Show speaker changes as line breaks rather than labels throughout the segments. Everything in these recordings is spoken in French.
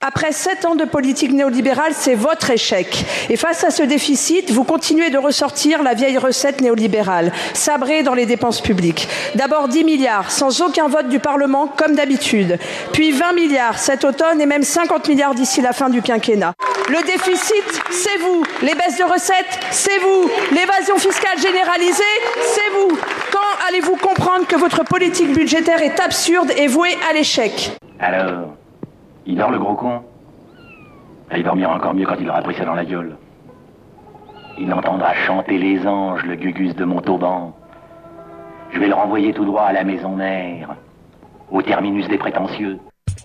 Après 7 ans de politique néolibérale, c'est votre échec. Et face à ce déficit, vous continuez de ressortir la vieille recette néolibérale, sabrée dans les dépenses publiques. D'abord 10 milliards, sans aucun vote du Parlement, comme d'habitude. Puis 20 milliards cet automne et même 50 milliards d'ici la fin du quinquennat. Le déficit, c'est vous. Les baisses de recettes, c'est vous. L'évasion fiscale généralisée, c'est vous. Quand allez-vous comprendre que votre politique budgétaire est absurde et vouée à l'échec ?
Alors, il dort le gros con? Il dormira encore mieux quand il aura pris ça dans la gueule. Il entendra chanter les anges, le gugus de Montauban. Je vais le renvoyer tout droit à la maison mère, au terminus des prétentieux.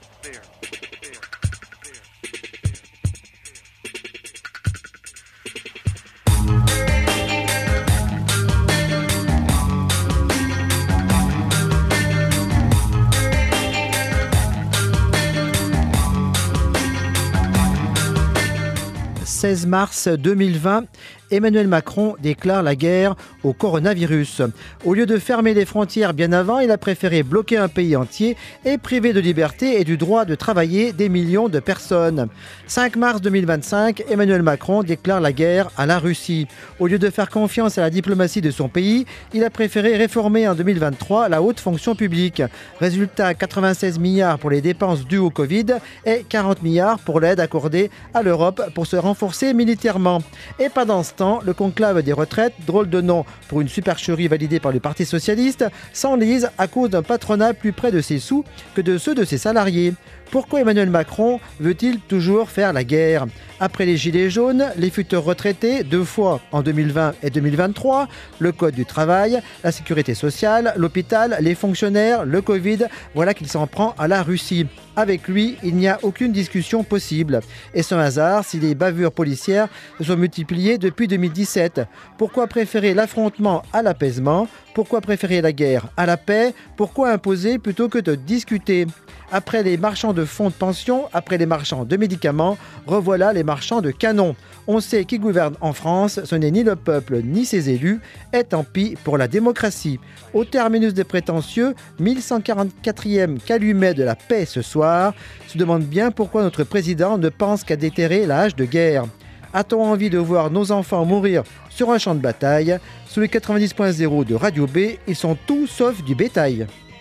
16 mars 2020, Emmanuel Macron déclare la guerre au coronavirus. Au lieu de fermer les frontières bien avant, il a préféré bloquer un pays entier et priver de liberté et du droit de travailler des millions de personnes. 5 mars 2025, Emmanuel Macron déclare la guerre à la Russie. Au lieu de faire confiance à la diplomatie de son pays, il a préféré réformer en 2023 la haute fonction publique. Résultat, 96 milliards pour les dépenses dues au Covid et 40 milliards pour l'aide accordée à l'Europe pour se renforcer militairement. Et pendant ce temps, le conclave des retraites, drôle de nom pour une supercherie validée par le Parti socialiste, s'enlise à cause d'un patronat plus près de ses sous que de ceux de ses salariés. Pourquoi Emmanuel Macron veut-il toujours faire la guerre ? Après les gilets jaunes, les futurs retraités, 2 fois en 2020 et 2023, le code du travail, la sécurité sociale, l'hôpital, les fonctionnaires, le Covid, voilà qu'il s'en prend à la Russie. Avec lui, il n'y a aucune discussion possible. Et sans hasard, si les bavures policières se sont multipliées depuis 2017. Pourquoi préférer l'affrontement à l'apaisement ? Pourquoi préférer la guerre à la paix ? Pourquoi imposer plutôt que de discuter ? Après les marchands de fonds de pension, après les marchands de médicaments, revoilà les marchands de canons. On sait qui gouverne en France, ce n'est ni le peuple ni ses élus, et tant pis pour la démocratie. Au terminus des prétentieux, 1144e calumet de la paix ce soir, se demande bien pourquoi notre président ne pense qu'à déterrer la hache de guerre. A-t-on envie de voir nos enfants mourir sur un champ de bataille ? Sous les 90.0 de Radio B, ils sont tout sauf du bétail.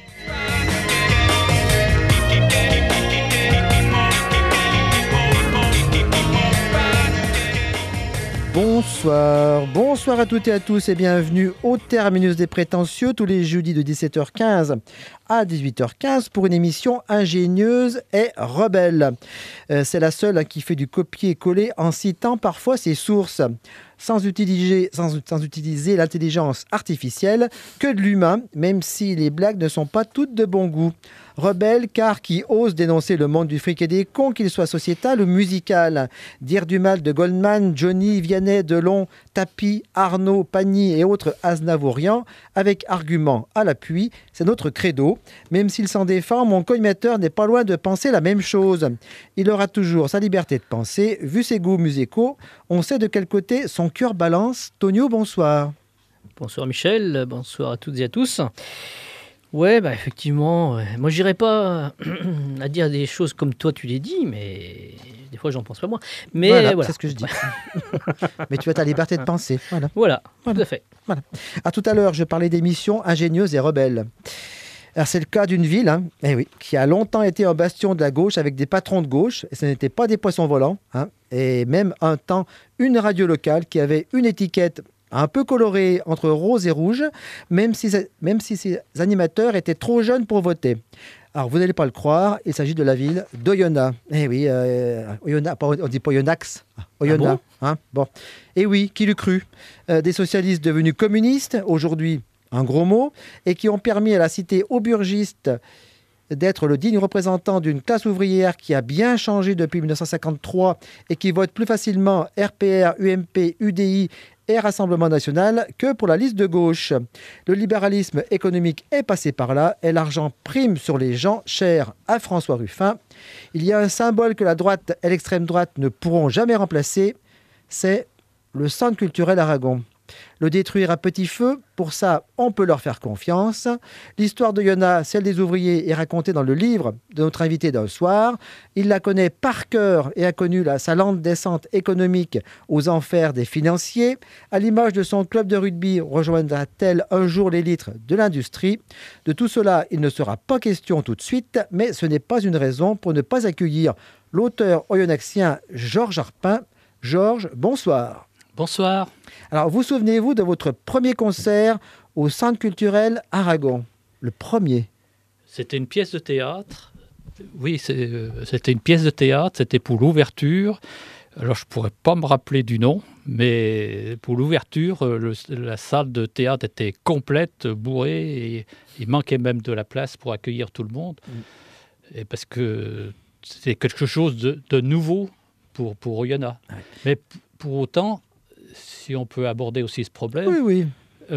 Bonsoir à toutes et à tous et bienvenue au terminus des prétentieux tous les jeudis de 17h15 à 18h15 pour une émission ingénieuse et rebelle. C'est la seule qui fait du copier-coller en citant parfois ses sources, sans utiliser l'intelligence artificielle que de l'humain, même si les blagues ne sont pas toutes de bon goût. Rebelle car qui ose dénoncer le monde du fric et des cons, qu'il soit sociétal ou musical. Dire du mal de Goldman, Johnny, Vianney, Delon, Tapi, Arnaud, Pagny et autres Aznavourians, avec arguments à l'appui, c'est notre credo. Même s'il s'en défend, mon co-animateur n'est pas loin de penser la même chose. Il aura toujours sa liberté de penser, vu ses goûts musicaux. On sait de quel côté son cœur balance. Tonio, bonsoir.
Bonsoir Michel, bonsoir à toutes et à tous. Ouais, effectivement, moi j'irais pas à dire des choses comme toi tu les dis, mais des fois j'en pense pas moi. Mais voilà.
C'est ce que je dis. Mais tu as ta liberté de penser.
Voilà. Tout à fait.
Voilà. À tout à l'heure, je parlais d'émissions ingénieuses et rebelles. Alors c'est le cas d'une ville, qui a longtemps été un bastion de la gauche avec des patrons de gauche, et ce n'étaient pas des poissons volants, et même un temps une radio locale qui avait une étiquette un peu colorée entre rose et rouge, même si ses animateurs étaient trop jeunes pour voter. Alors vous n'allez pas le croire, il s'agit de la ville d'Oyonnax. Oyonnax, on dit pas Oyonnax, Oyonnax. Bon. Et oui, qui l'eût cru ? Des socialistes devenus communistes, aujourd'hui un gros mot, et qui ont permis à la cité auburgiste d'être le digne représentant d'une classe ouvrière qui a bien changé depuis 1953 et qui vote plus facilement RPR, UMP, UDI et Rassemblement national que pour la liste de gauche. Le libéralisme économique est passé par là et l'argent prime sur les gens, cher à François Ruffin. Il y a un symbole que la droite et l'extrême droite ne pourront jamais remplacer, c'est le Centre culturel Aragon. le détruire à petit feu. Pour ça, on peut leur faire confiance. L'histoire d'Oyonnax, celle des ouvriers, est racontée dans le livre de notre invité d'un soir. Il la connaît par cœur et a connu sa lente descente économique aux enfers des financiers. À l'image de son club de rugby, rejoindra-t-elle un jour l'élite de l'industrie? De tout cela, il ne sera pas question tout de suite, mais ce n'est pas une raison pour ne pas accueillir l'auteur oyonnaxien Georges Arpin. Georges, bonsoir.
Bonsoir.
Alors, vous souvenez-vous de votre premier concert au Centre culturel Aragon? Le premier?
C'était une pièce de théâtre. Oui, c'était une pièce de théâtre. C'était pour l'ouverture. Alors, je ne pourrais pas me rappeler du nom, mais pour l'ouverture, la salle de théâtre était complète, bourrée, et il manquait même de la place pour accueillir tout le monde. Et parce que c'était quelque chose de nouveau pour Oyonnax. Ouais. Mais pour autant, si on peut aborder aussi ce problème,
oui.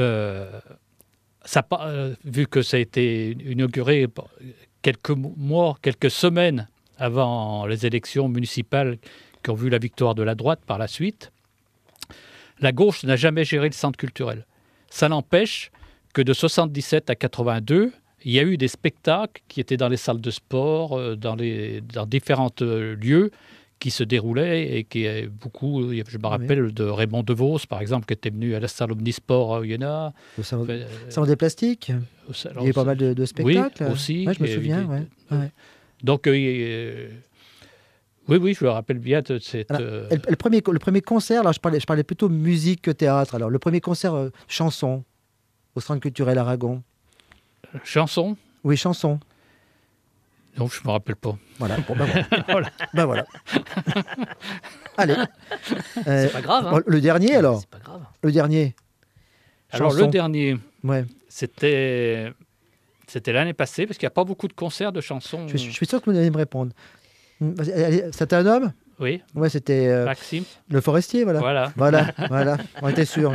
Vu que ça a été inauguré quelques semaines avant les élections municipales qui ont vu la victoire de la droite par la suite, la gauche n'a jamais géré le centre culturel. Ça n'empêche que de 77 à 82, il y a eu des spectacles qui étaient dans les salles de sport, dans différents lieux qui se déroulaient et qui beaucoup, je me rappelle de Raymond DeVos, par exemple, qui était venu à la salle Omnisport à Oyonnax.
Au salon des plastiques. Il y a eu pas mal de spectacles.
Oui, aussi.
Ouais, je me souviens, ouais.
Donc, oui, je me rappelle bien de cette...
Alors, le premier concert, alors je parlais plutôt musique que théâtre. Alors, le premier concert chanson au Centre culturel Aragon.
Chanson?
Oui, chanson.
Non, je ne me rappelle pas.
Voilà, bon, voilà. Voilà. Allez.
C'est pas grave. Hein.
Le dernier, alors?
C'est pas grave.
Le dernier.
Alors, le dernier,
ouais.
C'était l'année passée, parce qu'il n'y a pas beaucoup de concerts de chansons.
Je suis sûr que vous allez me répondre. C'était un homme?
Oui.
Ouais, c'était
Maxime.
Le Forestier, voilà. Voilà. On était sûr.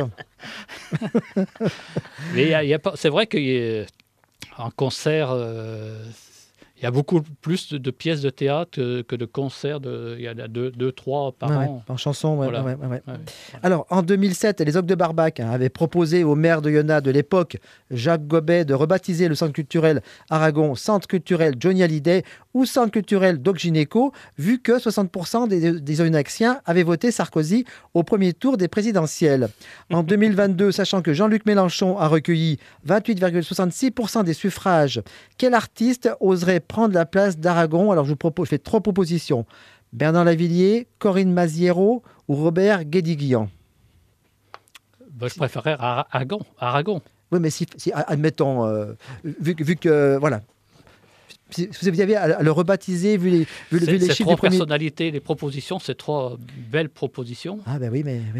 Mais c'est vrai qu'en concert, il y a beaucoup plus de pièces de théâtre que de concerts. Il y en a 2-3 par an.
En chanson,
voilà.
Ouais. Alors, en 2007, les Ogres de Barbac avaient proposé au maire d'Oyonnax de l'époque, Jacques Gobet, de rebaptiser le centre culturel Aragon Centre culturel Johnny Hallyday ou Centre culturel Doc Gynéco, vu que 60% des Oyonnaxiens avaient voté Sarkozy au premier tour des présidentielles. En 2022, sachant que Jean-Luc Mélenchon a recueilli 28,66% des suffrages, quel artiste oserait prendre la place d'Aragon? Alors, je fais 3 propositions. Bernard Lavillier, Corinne Maziero ou Robert Guédiguian?
Je préférerais Aragon.
Oui, mais si admettons, vu que, voilà, si vous aviez à le rebaptiser, vu les chiffres du premier...
3 personnalités, les propositions, c'est 3 belles propositions.
Ah ben oui, mais...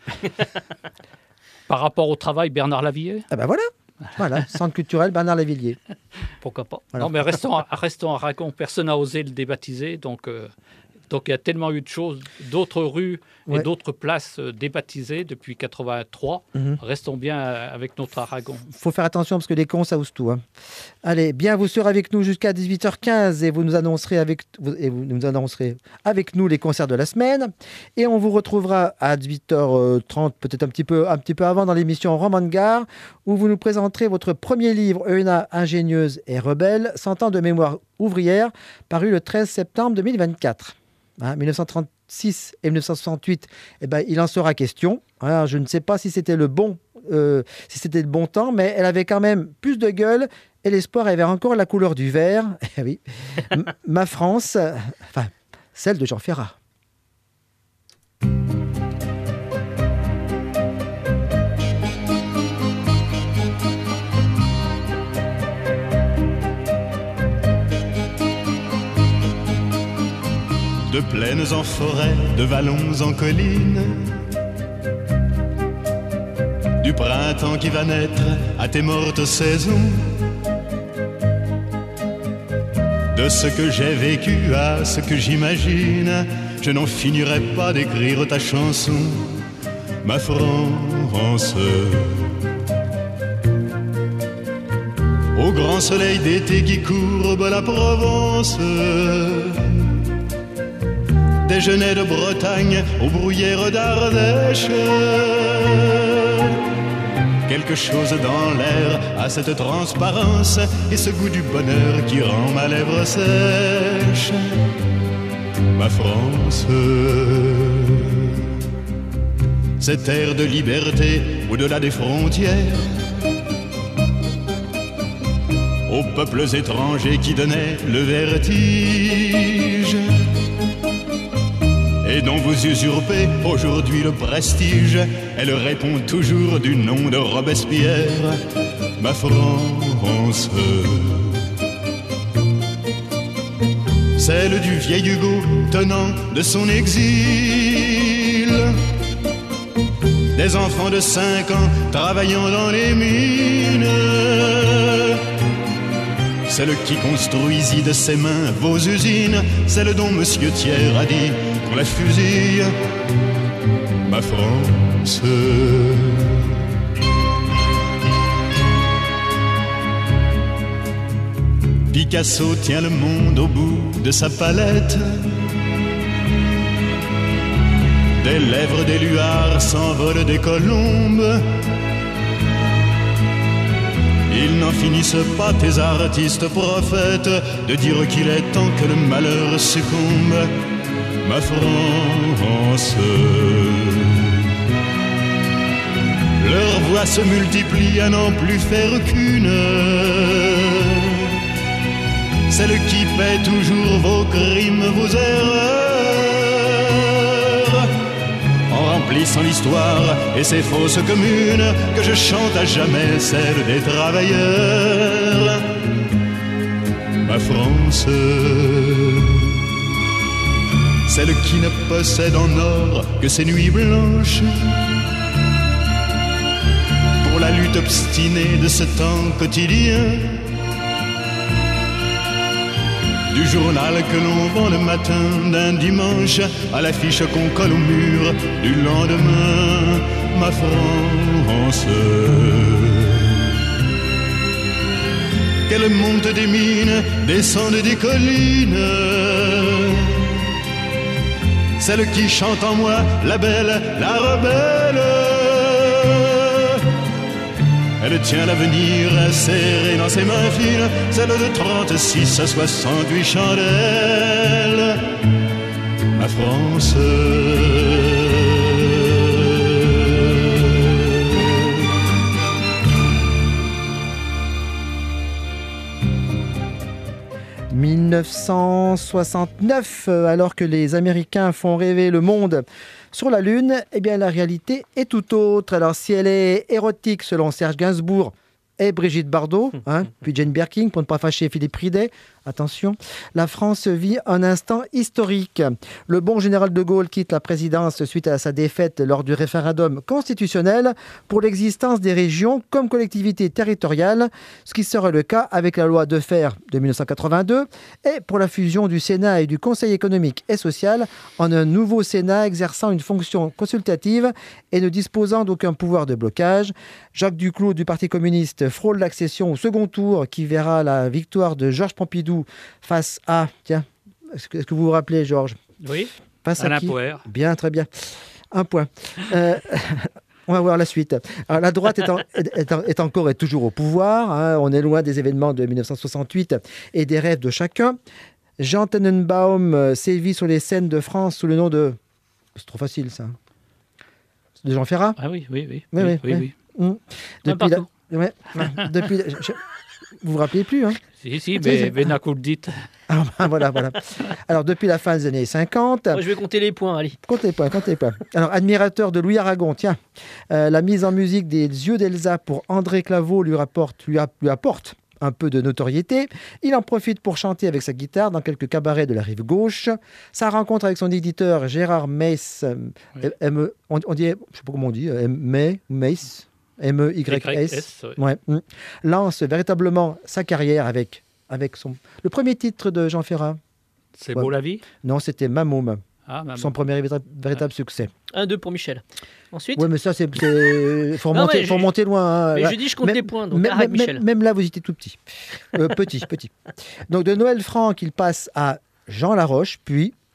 Par rapport au travail, Bernard Lavillier.
Ah ben voilà, Centre culturel Bernard Lavillier.
Pourquoi pas. Voilà. Non, mais restons à Aragon. Personne n'a osé le débaptiser, donc il y a tellement eu de choses, d'autres rues et d'autres places débaptisées depuis 83. Restons bien avec notre Aragon.
Il faut faire attention parce que les cons, ça ose tout. Hein. Allez, bien, vous serez avec nous jusqu'à 18h15 et vous nous annoncerez avec nous les concerts de la semaine. Et on vous retrouvera à 18h30, peut-être un petit peu avant, dans l'émission Roman de Gare, où vous nous présenterez votre premier livre, Oyonnax ingénieuse et rebelle, 100 ans de mémoire ouvrière, paru le 13 septembre 2024. 1936 et 1968, il en sera question. Alors, je ne sais pas si c'était le bon temps, mais elle avait quand même plus de gueule et l'espoir avait encore la couleur du vert. Oui. Ma France, celle de Jean Ferrat.
De plaines en forêt, de vallons en collines, du printemps qui va naître à tes mortes saisons, de ce que j'ai vécu à ce que j'imagine, je n'en finirai pas d'écrire ta chanson, ma France. Au grand soleil d'été qui courbe la Provence, des Genêts de Bretagne aux bruyères d'Ardèche. Quelque chose dans l'air a cette transparence et ce goût du bonheur qui rend ma lèvre sèche. Ma France, cette ère de liberté au-delà des frontières, aux peuples étrangers qui donnaient le vertige et dont vous usurpez aujourd'hui le prestige. Elle répond toujours du nom de Robespierre, ma France. Celle du vieil Hugo tenant de son exil, des enfants de 5 ans travaillant dans les mines, celle qui construisit de ses mains vos usines, celle dont Monsieur Thiers a dit qu'on la fusille, ma France. Picasso tient le monde au bout de sa palette, des lèvres des luards s'envolent des colombes. Ils n'en finissent pas, tes artistes prophètes, de dire qu'il est temps que le malheur succombe, ma France. Leurs voix se multiplient à n'en plus faire qu'une, celle qui paie toujours vos crimes, vos erreurs, en remplissant l'histoire et ses fausses communes, que je chante à jamais celle des travailleurs, ma France. Celle qui ne possède en or que ses nuits blanches, pour la lutte obstinée de ce temps quotidien, du journal que l'on vend le matin d'un dimanche à l'affiche qu'on colle au mur du lendemain, ma France. Qu'elle monte des mines, descende des collines, celle qui chante en moi, la belle, la rebelle. Elle tient l'avenir serré dans ses mains fines, celle de 36 à 68 chandelles, ma France.
« 1969, alors que les Américains font rêver le monde sur la Lune, eh bien la réalité est tout autre. Alors si elle est érotique selon Serge Gainsbourg et Brigitte Bardot, puis Jane Birkin, pour ne pas fâcher Philippe Ridet, attention, la France vit un instant historique. Le bon général de Gaulle quitte la présidence suite à sa défaite lors du référendum constitutionnel pour l'existence des régions comme collectivités territoriales, ce qui sera le cas avec la loi Defferre de 1982 et pour la fusion du Sénat et du Conseil économique et social en un nouveau Sénat exerçant une fonction consultative et ne disposant d'aucun pouvoir de blocage. Jacques Duclos du Parti communiste frôle l'accession au second tour qui verra la victoire de Georges Pompidou face à... Tiens, est-ce que vous vous rappelez, Georges?
Oui,
face
Alain
à qui?
Poher.
Bien, très bien. Un point. On va voir la suite. Alors, la droite est encore et toujours au pouvoir. On est loin des événements de 1968 et des rêves de chacun. Jean Tannenbaum sévit sur les scènes de France sous le nom de... C'est trop facile, ça. De Jean Ferrat.
Ah oui.
Oui.
Depuis
vous vous rappelez plus, hein?
Si, mais Benacoudit.
Voilà. Alors, depuis la fin des années 50...
Moi, je vais compter les points, allez.
Compte les points. Alors, admirateur de Louis Aragon, tiens, la mise en musique des Yeux d'Elsa pour André Claveau lui apporte un peu de notoriété. Il en profite pour chanter avec sa guitare dans quelques cabarets de la rive gauche. Sa rencontre avec son éditeur Gérard Meiss, on dit, je ne sais pas comment on dit, Meiss, M-E-Y-S, lance véritablement sa carrière avec le premier titre de Jean Ferrat.
C'est beau la vie?
Non, c'était Mamoum. Son premier véritable succès.
1-2 pour Michel. Ensuite.
Oui, mais ça, faut remonter loin.
Mais je dis, je compte les points. Donc Michel.
Même là, vous étiez tout petit. Petit. Donc, de Noël Franck, il passe à Jean Laroche, puis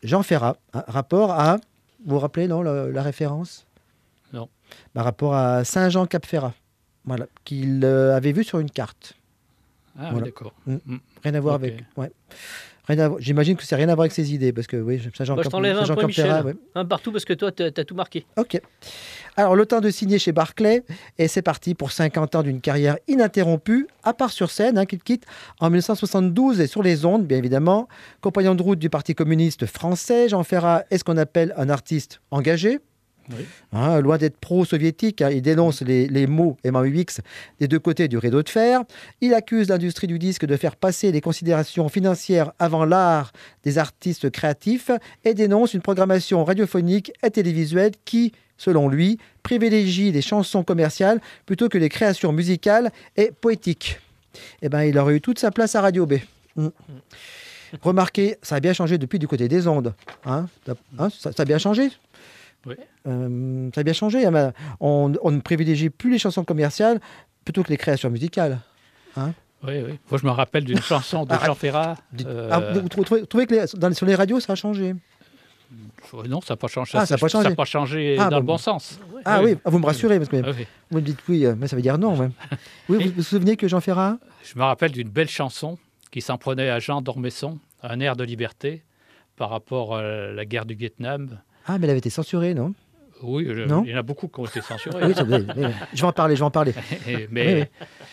Jean Ferrat. Rapport à, vous vous rappelez, non, la référence?
Non.
Rapport à Saint-Jean-Cap-Ferrat, voilà, qu'il avait vu sur une carte.
Ah,
Voilà.
oui, d'accord.
Rien à voir
Ok.
avec... Ouais. J'imagine que c'est rien à voir avec ses idées, parce que oui,
Moi, je t'enlève un point, Michel.
Saint-Jean-Cap-Ferrat, ouais.
Un partout parce que toi, tu as tout marqué.
Ok. Alors, le temps de signer chez Barclay, et c'est parti pour 50 ans d'une carrière ininterrompue, à part sur scène, qu'il quitte en 1972 et sur les ondes, bien évidemment. Compagnon de route du Parti communiste français, Jean Ferrat est ce qu'on appelle un artiste engagé.
Oui.
Loin d'être pro-soviétique, il dénonce les mots MAUX des deux côtés du rideau de fer. Il accuse l'industrie du disque de faire passer les considérations financières avant l'art des artistes créatifs et dénonce une programmation radiophonique et télévisuelle qui, selon lui, privilégie les chansons commerciales plutôt que les créations musicales et poétiques. Eh bien, il aurait eu toute sa place à Radio B. Remarquez, ça a bien changé depuis du côté des ondes. Ça a bien changé.
Oui.
Ça a bien changé. On ne privilégie plus les chansons commerciales plutôt que les créations musicales.
Oui. Moi, je me rappelle d'une chanson de Jean Ferrat.
Vous trouvez que sur les radios, ça a changé?
Non, ça n'a pas changé.
Ça n'a pas changé.
Ça n'a pas changé dans le bon sens.
Oui, vous me rassurez, parce que
Oui.
vous me dites oui, mais ça veut dire non. Ouais. Oui, vous vous souvenez que Jean Ferrat...
Je me rappelle d'une belle chanson qui s'en prenait à Jean d'Ormesson, un air de liberté, par rapport à la guerre du Vietnam.
Mais elle avait été censurée, non?
Oui,
Non,
il y en a beaucoup qui ont été censurés.
Oui, je vais en parler.
Mais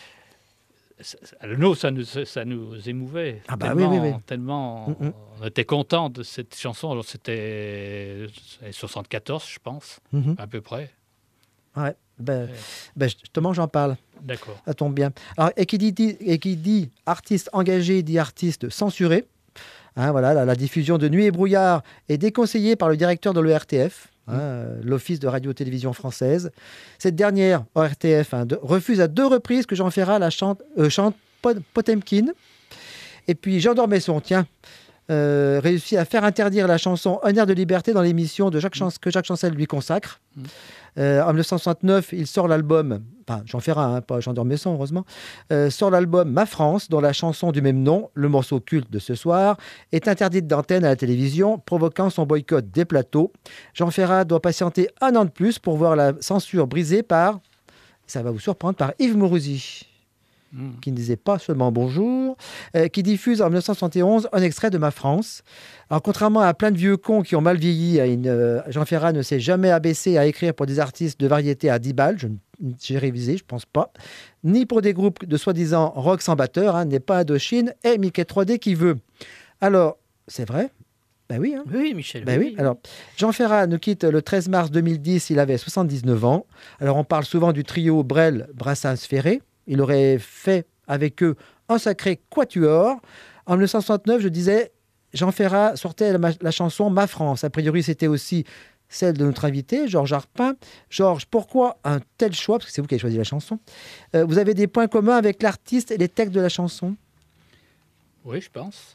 nous, ça nous émouvait tellement on était contents de cette chanson. Alors, c'était 74, je pense, à peu près.
Ouais, justement, j'en parle.
D'accord.
Ça tombe bien. Alors, et qui dit artiste engagé, dit artiste censuré. Voilà, la diffusion de Nuit et brouillard est déconseillée par le directeur de l'ORTF, l'Office de radio-télévision française. Cette dernière, ORTF, refuse à 2 reprises que Jean Ferrat chante Potemkin. Et puis Jean d'Ormesson, réussit à faire interdire la chanson Un air de liberté dans l'émission que Jacques Chancel lui consacre. En 1969, il sort l'album, Jean Ferrat, pas Jean d'Ormesson, heureusement, sort l'album Ma France, dont la chanson du même nom, le morceau culte de ce soir, est interdite d'antenne à la télévision, provoquant son boycott des plateaux. Jean Ferrat doit patienter 1 an de plus pour voir la censure brisée ça va vous surprendre, par Yves Mourouzi, qui ne disait pas seulement bonjour, qui diffuse en 1971 un extrait de Ma France. Alors, contrairement à plein de vieux cons qui ont mal vieilli, Jean Ferrat ne s'est jamais abaissé à écrire pour des artistes de variété à 10 balles, j'ai révisé, je pense pas, ni pour des groupes de soi-disant rock sans batteur, n'est pas Indochine, et Mickey 3D qui veut. Alors, c'est vrai? Oui.
Oui, Michel.
Oui. Alors, Jean Ferrat nous quitte le 13 mars 2010, il avait 79 ans. Alors, on parle souvent du trio Brel, Brassens, Ferré. Il aurait fait avec eux un sacré quatuor. En 1969, je disais, Jean Ferrat sortait la chanson Ma France. A priori, c'était aussi celle de notre invité, Georges Arpin. Georges, pourquoi un tel choix? Parce que c'est vous qui avez choisi la chanson. Vous avez des points communs avec l'artiste et les textes de la chanson?
Oui, je pense.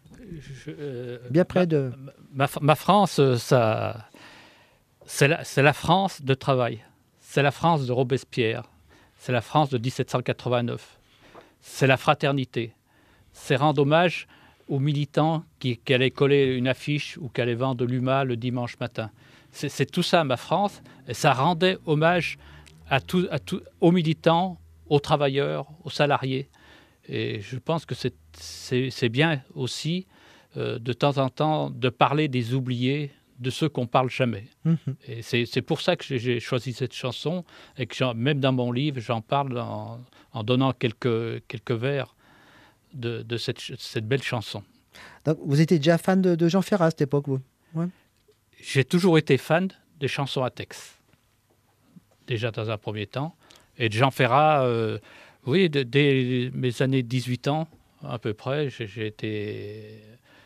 Bien près de...
Ma France, c'est la France de travail. C'est la France de Robespierre. C'est la France de 1789. C'est la fraternité. C'est rendre hommage aux militants qui allaient coller une affiche ou qui allaient vendre de l'UMA le dimanche matin. C'est tout ça, ma France. Et ça rendait hommage aux militants, aux travailleurs, aux salariés. Et je pense que c'est bien aussi, de temps en temps, de parler des oubliés, de ceux qu'on ne parle jamais. Et c'est pour ça que j'ai choisi cette chanson et que même dans mon livre, j'en parle en donnant quelques vers de cette belle chanson.
Donc, vous étiez déjà fan de Jean Ferrat à cette époque, vous? Ouais.
J'ai toujours été fan des chansons à texte, déjà dans un premier temps. Et de Jean Ferrat, oui, dès mes années 18 ans, à peu près, j'ai été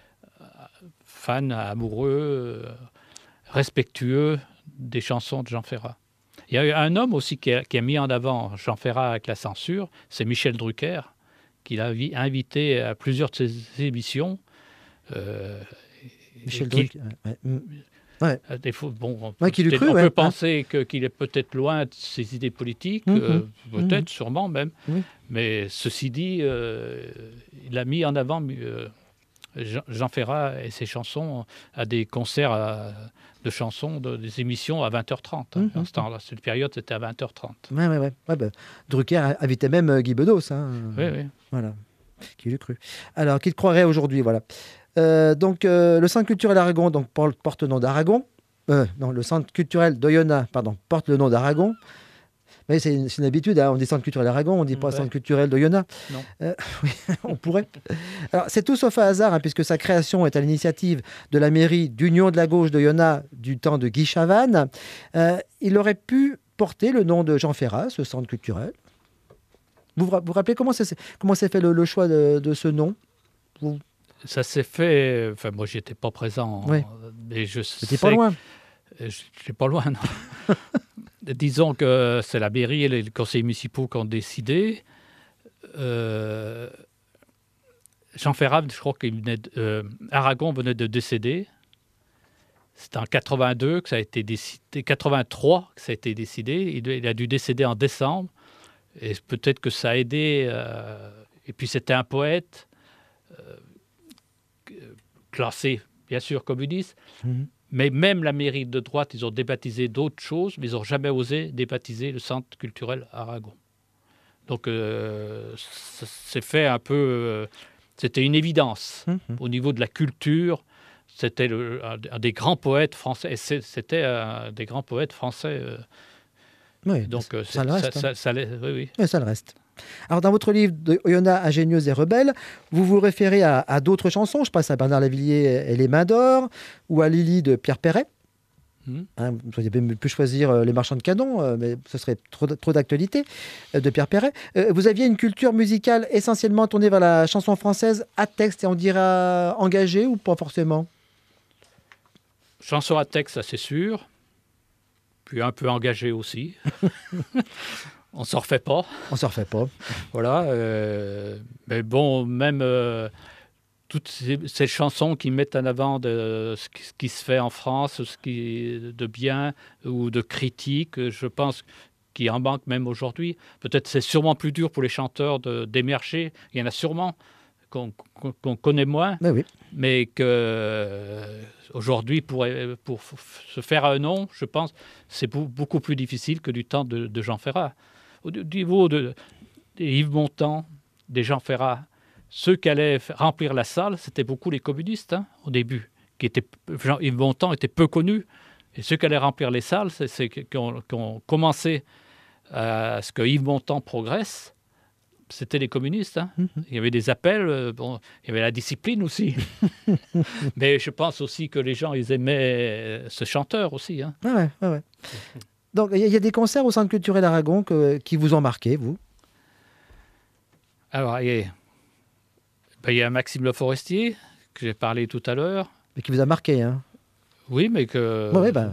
fan, amoureux, respectueux des chansons de Jean Ferrat. Il y a eu un homme aussi qui a mis en avant Jean Ferrat avec la censure, c'est Michel Drucker, qui l'a invité à plusieurs de ses émissions.
Michel Drucker, ouais.
Des fois, bon,
on
peut penser qu'il est peut-être loin de ses idées politiques, peut-être, sûrement même. Mais ceci dit, il a mis en avant Jean Ferrat et ses chansons à des concerts de chansons, des émissions à 20h30. Dans ce temps-là, cette période, c'était à 20h30.
Ouais, Drucker invitait même Guy Bedos.
Oui.
Voilà. Qui l'eût cru. Alors, qui le croirait aujourd'hui, voilà. Donc, le Centre culturel Aragon porte le nom d'Aragon. Non, le Centre culturel d'Oyonnax, porte le nom d'Aragon. Mais c'est une habitude, on dit Centre culturel Aragon, on ne dit pas Centre culturel d'Oyonnax.
Non.
Oui, on pourrait. Alors, c'est tout sauf un hasard, puisque sa création est à l'initiative de la mairie d'Union de la Gauche d'Oyonnax du temps de Guy Chavannes. Il aurait pu porter le nom de Jean Ferrat, ce centre culturel. Vous vous rappelez comment s'est fait le choix de ce nom?
Ça s'est fait... Enfin, moi, j'y étais pas présent.
Oui.
Mais je
C'était pas loin.
Je n'étais pas loin, non. Disons que c'est la mairie et les conseils municipaux qui ont décidé. Jean Ferrat, je crois qu'il venait Aragon venait de décéder. C'était en 82 que ça a été décidé, 83 que ça a été décidé. Il a dû décéder en décembre. Et peut-être que ça a aidé. Et puis c'était un poète classé, bien sûr, communiste. Mais même la mairie de droite, ils ont débaptisé d'autres choses, mais ils n'ont jamais osé débaptiser le centre culturel Aragon. Donc, c'est fait un peu... c'était une évidence. Au niveau de la culture, c'était un des grands poètes français. Et c'était un des grands poètes français.
Oui,
donc,
ça le reste.
Oui.
Mais ça le reste. Alors, dans votre livre de Oyonnax ingénieuse et rebelle, vous vous référez à d'autres chansons. Je pense à Bernard Lavilliers et Les Mains d'Or, ou à Lily de Pierre Perret. Vous auriez pu choisir Les Marchands de Canon, mais ce serait trop d'actualité, de Pierre Perret. Vous aviez une culture musicale essentiellement tournée vers la chanson française à texte, et on dirait engagée, ou pas forcément?
Chanson à texte, ça c'est sûr. Puis un peu engagée aussi. On ne s'en refait pas.
On ne s'en refait pas.
Voilà. Mais bon, même toutes ces chansons qui mettent en avant ce qui se fait en France, ce qui est de bien ou de critique, je pense qu'il en manque même aujourd'hui. Peut-être c'est sûrement plus dur pour les chanteurs d'émerger. Il y en a sûrement qu'on connaît moins.
Mais oui.
Mais qu'aujourd'hui, pour se faire un nom, je pense, c'est beaucoup plus difficile que du temps de Jean Ferrat. Au niveau des Yves Montand, des Jean Ferrat, ceux qui allaient remplir la salle, c'était beaucoup les communistes au début. Yves Montand était peu connu. Et ceux qui allaient remplir les salles, c'est qui ont commencé à ce que Yves Montand progresse. C'était les communistes. Il y avait des appels, il y avait la discipline aussi. Mais je pense aussi que les gens, ils aimaient ce chanteur aussi.
Ouais. Donc, il y a des concerts au Centre culturel Aragon qui vous ont marqué, vous?
Alors, il y a Maxime Le Forestier, que j'ai parlé tout à l'heure.
Mais qui vous a marqué,
Oui, mais que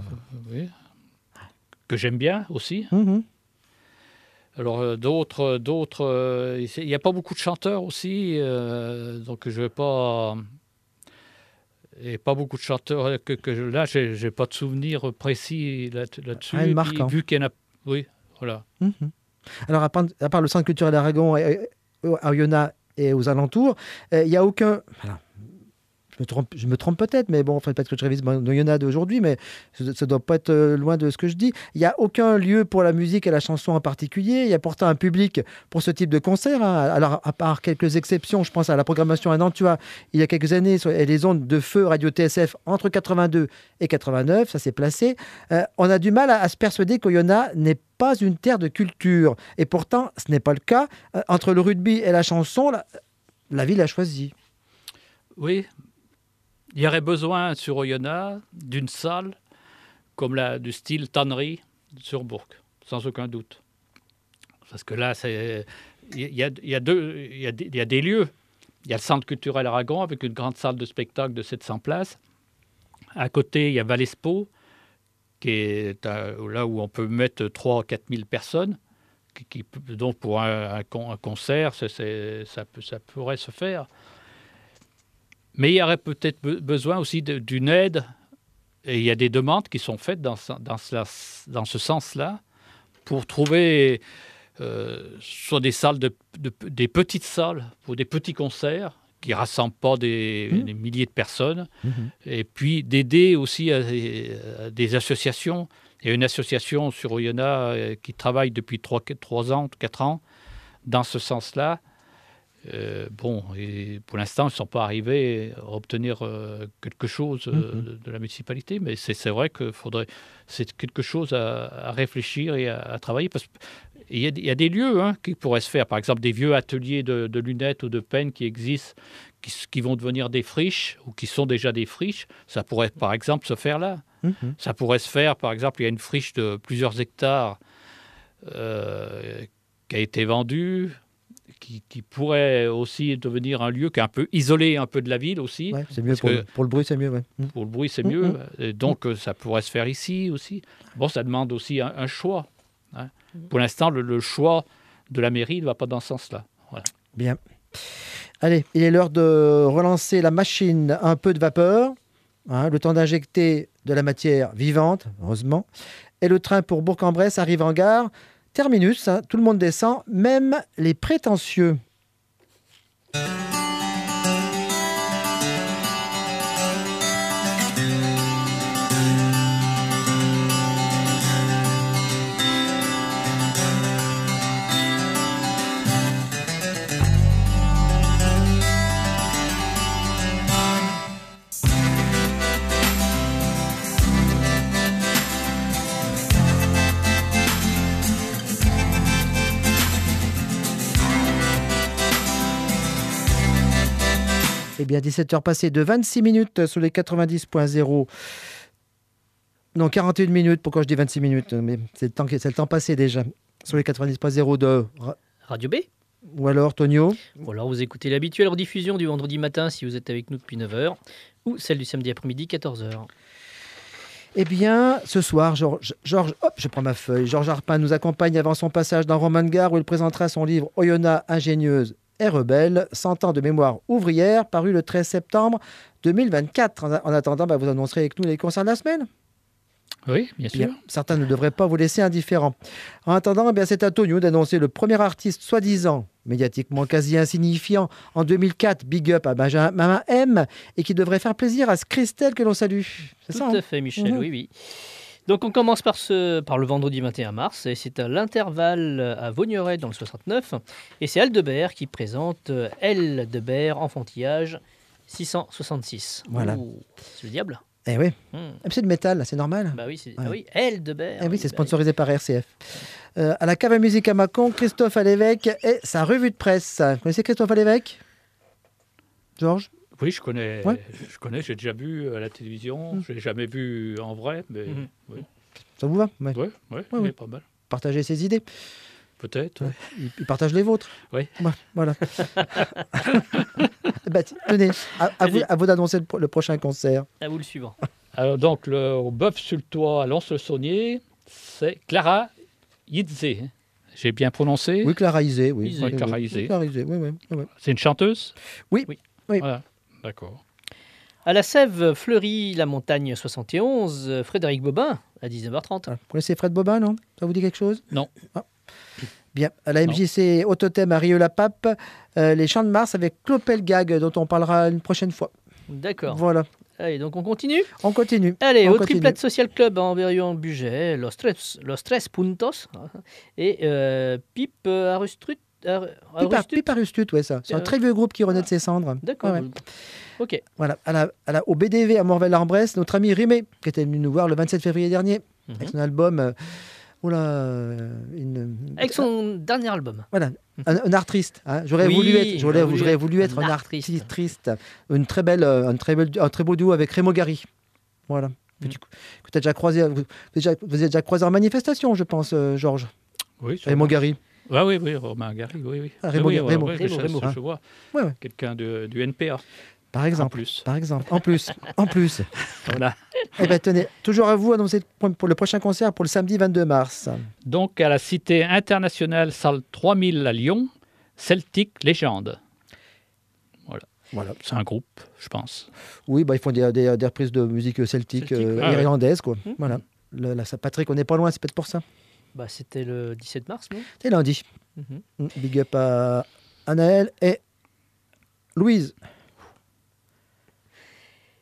j'aime bien aussi. Alors, d'autres, il n'y a pas beaucoup de chanteurs aussi, donc je ne vais pas... Il n'y a pas beaucoup de chanteurs là, je n'ai pas de souvenir précis là-dessus. Vu qu'il y en a... Oui, voilà.
Alors, à part le Centre culturel d'Aragon, à Oyonnax et aux alentours, il n'y a aucun... Voilà. Je me trompe peut-être, mais bon, peut-être que je révise mon Oyonnax d'aujourd'hui, mais ça ne doit pas être loin de ce que je dis. Il n'y a aucun lieu pour la musique et la chanson en particulier. Il y a pourtant un public pour ce type de concert. Alors, à part quelques exceptions, je pense à la programmation à Nantua, il y a quelques années, et les ondes de feu radio TSF entre 82 et 89, ça s'est placé. On a du mal à se persuader qu'Oyonnax n'est pas une terre de culture. Et pourtant, ce n'est pas le cas. Entre le rugby et la chanson, la ville a choisi.
Oui. Il y aurait besoin sur Oyonnax d'une salle comme du style tannerie sur Bourg, sans aucun doute. Parce que là, il y a des lieux. Il y a le Centre culturel Aragon avec une grande salle de spectacle de 700 places. À côté, il y a Valespo, qui est là où on peut mettre 3 000 à 4 000 personnes. Donc pour un concert, ça pourrait se faire. Mais il y aurait peut-être besoin aussi d'une aide, et il y a des demandes qui sont faites dans ce sens-là, pour trouver soit des salles, des petites salles pour des petits concerts qui ne rassemble pas des milliers de personnes. Et puis d'aider aussi à des associations. Il y a une association sur Oyonnax qui travaille depuis 3 ans, 4 ans, dans ce sens-là. Et pour l'instant, ils ne sont pas arrivés à obtenir quelque chose de la municipalité, mais c'est vrai que c'est quelque chose à réfléchir et à travailler, parce qu'il y a des lieux qui pourraient se faire, par exemple des vieux ateliers de lunettes ou de peinnes qui existent, qui vont devenir des friches, ou qui sont déjà des friches. Ça pourrait, par exemple, se faire là. Ça pourrait se faire, par exemple, il y a une friche de plusieurs hectares qui a été vendue, qui pourrait aussi devenir un lieu qui est un peu isolé un peu de la ville aussi.
Ouais, c'est mieux pour le bruit, c'est mieux. Ouais.
Pour le bruit, c'est mieux. Et donc, ça pourrait se faire ici aussi. Bon, ça demande aussi un choix. Pour l'instant, le choix de la mairie ne va pas dans ce sens-là. Voilà.
Bien. Allez, il est l'heure de relancer la machine un peu de vapeur. Le temps d'injecter de la matière vivante, heureusement. Et le train pour Bourg-en-Bresse arrive en gare. Terminus, tout le monde descend, même les prétentieux. Eh bien, 17h passées de 26 minutes sur les 90.0. Non, 41 minutes. Pourquoi je dis 26 minutes? Mais c'est le temps passé déjà. Sur les 90.0 de
Radio B.
Ou alors, Tonio.
Ou alors, vous écoutez l'habituelle rediffusion du vendredi matin si vous êtes avec nous depuis 9h. Ou celle du samedi après-midi, 14h.
Eh bien, ce soir, Georges, hop, je prends ma feuille. Georges Arpin nous accompagne avant son passage dans Romain de Gare où il présentera son livre Oyonnax ingénieuse et rebelle, 100 ans de mémoire ouvrière, paru le 13 septembre 2024. En attendant, vous annoncerez avec nous les concerts de la semaine.
Oui, bien sûr.
Bien, certains ne devraient pas vous laisser indifférents. En attendant, c'est à Tonio d'annoncer le premier artiste soi-disant, médiatiquement quasi insignifiant, en 2004, big up à Benjamin M, et qui devrait faire plaisir à ce Christelle que l'on salue. C'est ça,
Tout à fait, Michel, oui. Donc on commence par le vendredi 21 mars, et c'est à l'intervalle à Vaugneray dans le 69, et c'est Aldebert qui présente Aldebert enfantillage 666.
Voilà.
C'est le diable.
Eh oui, c'est de métal, là, c'est normal.
Bah oui, Aldebert.
Eh oui, c'est sponsorisé par RCF. À la cave à musique à Mâcon, Christophe Alévêque et sa revue de presse. Vous connaissez Christophe Alévêque, Georges?
Oui, je connais, j'ai déjà vu à la télévision, je ne l'ai jamais vu en vrai, mais oui.
Ça vous va?
Oui, il est pas mal.
Partagez ses idées.
Peut-être.
Il partage les vôtres.
Oui.
Voilà. Tenez, à vous d'annoncer le prochain concert.
À vous le suivant.
Alors donc, au Bœuf sur le Toit à Lons-le-Saunier, c'est Clara Yidze. J'ai bien prononcé?
Oui, Clara Isé. Oui.
Clara Isé.
Oui.
C'est une chanteuse?
Oui.
Voilà. D'accord.
À la Sève, Fleury, la montagne 71, Frédéric Bobin, à 19h30.
Vous connaissez Fred Bobin, non? Ça vous dit quelque chose?
Non.
Bien. À la MJC Autothème à Rieux-la-Pape, les Chants de Mars avec Clopel Gag, dont on parlera une prochaine fois.
D'accord.
Voilà.
Allez, donc on continue?
On continue.
Allez, au Triplette Social Club à Amberieu-Bugey, Los Tres Puntos, et Pipe Arustut.
Pipe Arustut, ouais, ça. C'est un très vieux groupe qui renaît de ses cendres.
D'accord.
Ouais.
Ok.
Voilà. Au BDV à Morvel-en-Bresse, notre ami Rimé, qui était venu nous voir le 27 février dernier, avec son album.
Avec son dernier album.
Voilà, un art triste. J'aurais voulu être un artiste triste. Un très beau duo avec Rémo Gary. Voilà. Que tu as déjà croisé. Vous avez déjà croisé en manifestation, je pense, Georges.
Oui.
Rémo Gary.
Oui, Romain Gary, oui.
Rémo,
je vois.
Ouais.
Quelqu'un du NPA.
Par exemple. En plus.
Voilà.
Eh bien, tenez, toujours à vous annoncer pour le prochain concert pour le samedi 22 mars.
Donc, à la Cité internationale, salle 3000 à Lyon, Celtic Légende. Voilà. C'est un groupe, je pense.
Oui, ils font des reprises de musique celtique irlandaise, quoi. Voilà. Patrick, on n'est pas loin, c'est peut-être pour ça.
C'était le 17 mars, non?
C'est lundi. Big up à Anaël et Louise.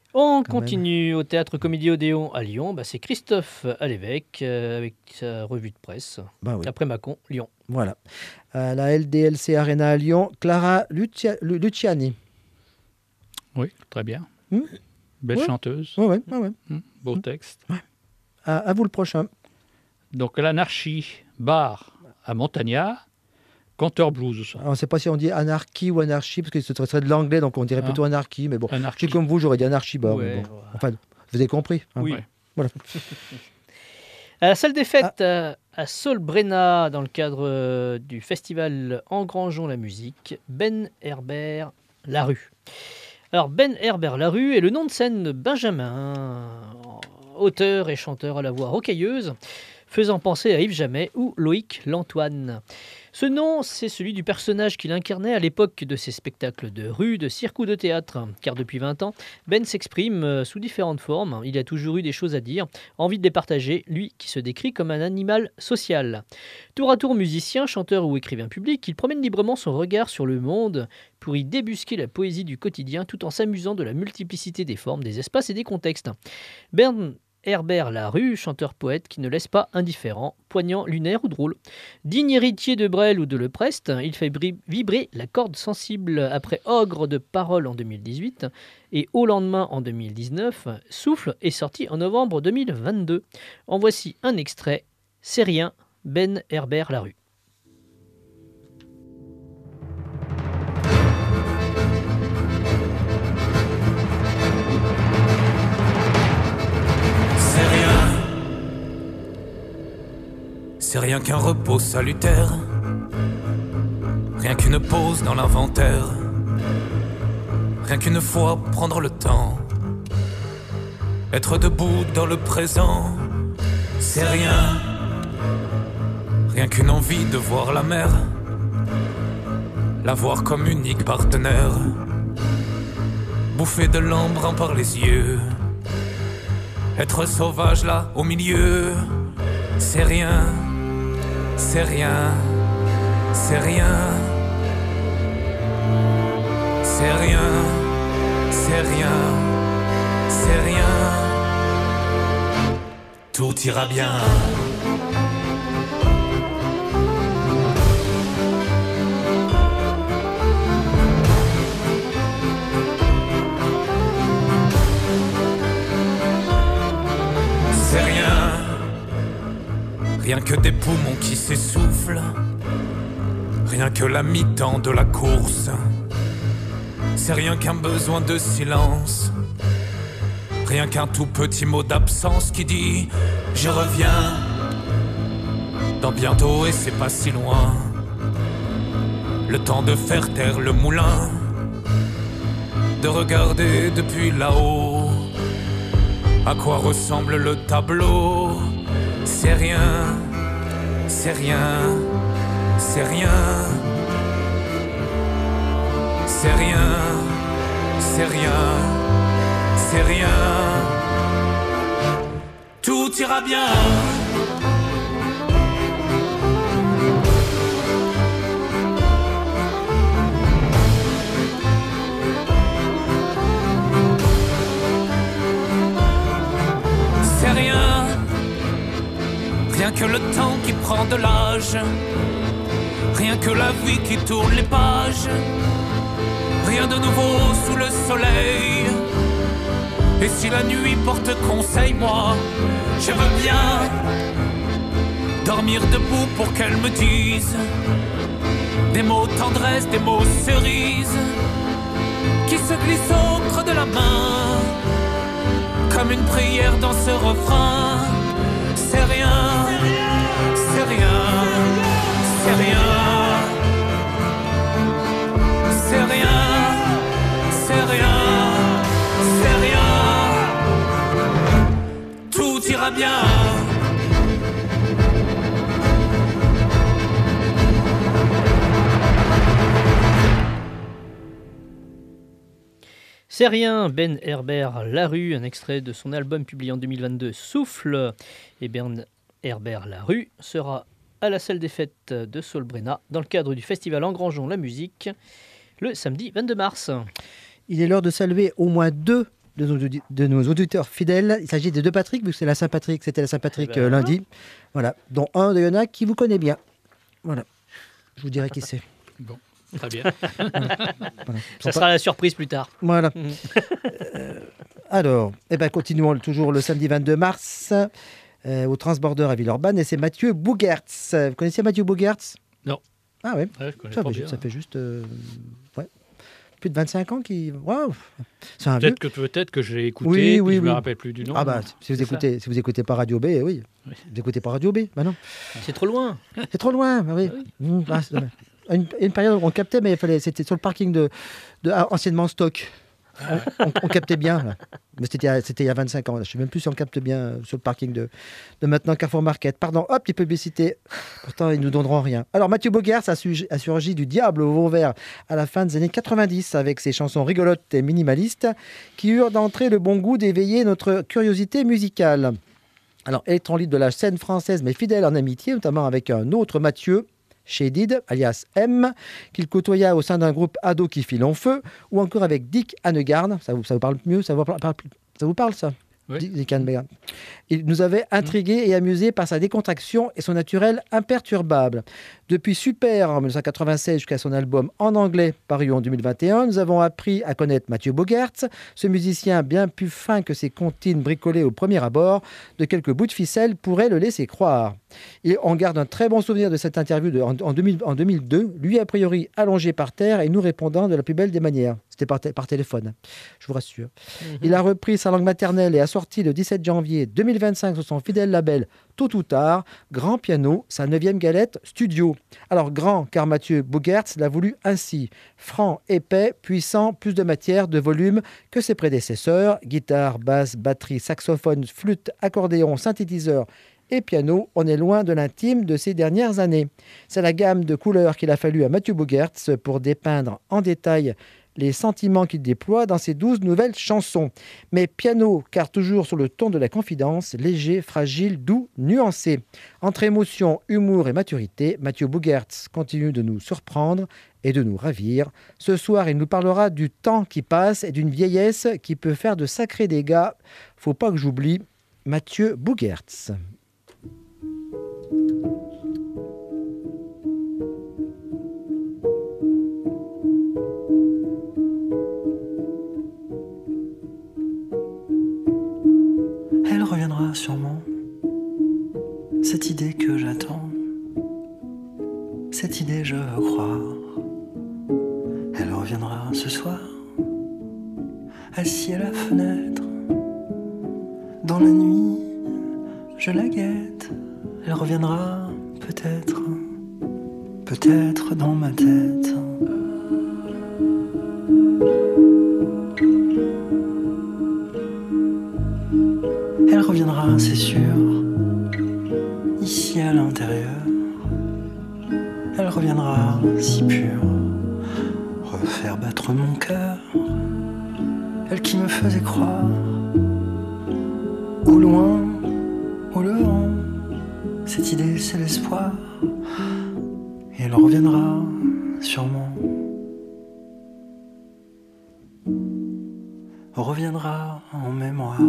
On
Quand
continue au Théâtre Comédie Odéon à Lyon. C'est Christophe Alévêque avec sa revue de presse.
Bah oui,
Après Mâcon, Lyon.
voilà. À la LDLC Arena à Lyon, Clara Luciani.
Oui, très bien.
Hmm.
Belle
Ouais.
chanteuse.
Ouais.
Beau texte.
À vous le prochain.
Donc l'anarchie, bar à Montagnard, conteur blues.
Alors, on ne sait pas si on dit anarchie ou anarchie, parce que ce serait de l'anglais, donc on dirait plutôt anarchie. Mais bon, je
Anarchie.
suis comme vous, j'aurais dit anarchie bar.
Ouais,
mais bon.
ouais.
Enfin, vous avez compris. Hein.
Oui.
Ouais.
Voilà.
À la salle des fêtes à Solbrenna, dans le cadre du festival Engrangeons la musique, Ben Herbert Larue. Alors Ben Herbert Larue est le nom de scène de Benjamin, auteur et chanteur à la voix rocailleuse, faisant penser à Yves Jamais ou Loïc Lantoine. Ce nom, c'est celui du personnage qu'il incarnait à l'époque de ses spectacles de rue, de cirque ou de théâtre. Car depuis 20 ans, Ben s'exprime sous différentes formes. Il a toujours eu des choses à dire, envie de les partager, lui qui se décrit comme un animal social. Tour à tour musicien, chanteur ou écrivain public, il promène librement son regard sur le monde pour y débusquer la poésie du quotidien tout en s'amusant de la multiplicité des formes, des espaces et des contextes. Ben Herbert Larue, chanteur-poète qui ne laisse pas indifférent, poignant, lunaire ou drôle. Digne héritier de Brel ou de Leprest, il fait vibrer la corde sensible après Ogre de Parole en 2018 et Au lendemain en 2019. Souffle est sorti en novembre 2022. En voici un extrait. C'est rien, Ben Herbert Larue.
C'est rien qu'un repos salutaire, rien qu'une pause dans l'inventaire, rien qu'une fois prendre le temps, être debout dans le présent. C'est rien, rien qu'une envie de voir la mer, la voir comme unique partenaire, bouffer de l'embrun par les yeux, être sauvage là au milieu. C'est rien, c'est rien, c'est rien, c'est rien, c'est rien, c'est rien. Tout ira bien. C'est rien, rien que des poumons qui s'essoufflent, rien que la mi-temps de la course. C'est rien qu'un besoin de silence, rien qu'un tout petit mot d'absence qui dit « Je reviens » dans bientôt et c'est pas si loin. Le temps de faire taire le moulin, de regarder depuis là-haut à quoi ressemble le tableau. C'est rien, c'est rien, c'est rien, c'est rien, c'est rien, c'est rien. Tout ira bien. C'est rien, rien que le temps qui prend de l'âge, rien que la vie qui tourne les pages, rien de nouveau sous le soleil. Et si la nuit porte conseil, moi, je veux bien dormir debout pour qu'elle me dise des mots tendresse, des mots cerises qui se glissent au creux de la main comme une prière dans ce refrain. C'est rien, c'est rien, c'est rien, c'est rien, c'est rien, c'est rien. Tout ira bien.
C'est rien, Ben Herbert Larue, un extrait de son album publié en 2022, Souffle. Et Ben Herbert Larue sera à la salle des fêtes de Solbrenna dans le cadre du festival Engrangeons la musique le samedi 22 mars.
Il est l'heure de saluer au moins 2 de nos auditeurs fidèles. Il s'agit des deux Patrick, vu que c'est la Saint-Patrick, c'était la Saint-Patrick lundi. Voilà, dont un de Yona qui vous connaît bien. Voilà, je vous dirai qui c'est.
Bon, très bien.
Voilà.
Ça sera la surprise plus tard.
Voilà. Alors, continuons toujours le samedi 22 mars au Transborder à Villeurbanne, et c'est Mathieu Bougertz. Vous connaissez Mathieu Bougertz?
Non.
Ah ouais,
Ouais, je connais pas bien.
ça fait juste plus de 25 ans qu'il... Waouh, c'est un vieux.
Peut-être que je l'ai écouté,
Oui,
je ne me rappelle plus du nom.
Ah bah, si vous écoutez pas Radio B, oui. Vous écoutez pas Radio B, bah non.
C'est trop loin.
C'est trop loin, bah oui. C'est dommage. Une période où on captait, mais c'était sur le parking de anciennement Stock. On captait bien, là. Mais c'était il y a 25 ans. Là. Je ne sais même plus si on capte bien sur le parking de maintenant Carrefour Market. Pardon, hop, petite publicité. Pourtant, ils ne nous donneront rien. Alors, Mathieu Bougertz a surgi du diable au Vauvert à la fin des années 90 avec ses chansons rigolotes et minimalistes qui eurent d'entrée le bon goût d'éveiller notre curiosité musicale. Alors, électron libre de la scène française, mais fidèle en amitié, notamment avec un autre Mathieu, Shadid, alias M, qu'il côtoya au sein d'un groupe ado qui fit long feu, ou encore avec Dick Hannegarn. Ça vous parle mieux? Ça vous parle, ça?
Oui.
Dick Hannegarn. Il nous avait intrigués et amusés par sa décontraction et son naturel imperturbable. Depuis Super en 1996 jusqu'à son album en anglais paru en 2021, nous avons appris à connaître Mathieu Bougertz, ce musicien bien plus fin que ses comptines bricolées au premier abord, de quelques bouts de ficelle pourraient le laisser croire. Et on garde un très bon souvenir de cette interview en 2002, lui a priori allongé par terre et nous répondant de la plus belle des manières. C'était par téléphone, je vous rassure. Il a repris sa langue maternelle et a sorti le 17 janvier 2025 sur son fidèle label Tôt ou Tard, Grand Piano, sa 9e galette studio. Alors grand, car Mathieu Bougertz l'a voulu ainsi. Franc, épais, puissant, plus de matière, de volume que ses prédécesseurs. Guitare, basse, batterie, saxophone, flûte, accordéon, synthétiseur et piano, on est loin de l'intime de ces dernières années. C'est la gamme de couleurs qu'il a fallu à Mathieu Bougertz pour dépeindre en détail les sentiments qu'il déploie dans ses 12 nouvelles chansons. Mais piano, car toujours sur le ton de la confidence, léger, fragile, doux, nuancé. Entre émotion, humour et maturité, Mathieu Bougertz continue de nous surprendre et de nous ravir. Ce soir, il nous parlera du temps qui passe et d'une vieillesse qui peut faire de sacrés dégâts. Faut pas que j'oublie Mathieu Bougertz.
Elle reviendra sûrement, cette idée que j'attends, cette idée je veux croire. Elle reviendra ce soir, assis à la fenêtre, dans la nuit, je la guette. Elle reviendra peut-être, peut-être dans ma tête. Elle reviendra, c'est sûr, ici à l'intérieur. Elle reviendra si pure, refaire battre mon cœur. Elle qui me faisait croire, au loin, au levant, cette idée c'est l'espoir. Et elle reviendra sûrement. Reviendra en mémoire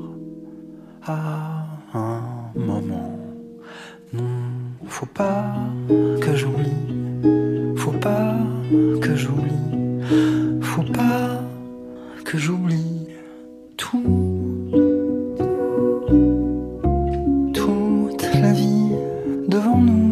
à un moment. Non, faut pas que j'oublie, faut pas que j'oublie, faut pas que j'oublie tout, toute la vie devant nous.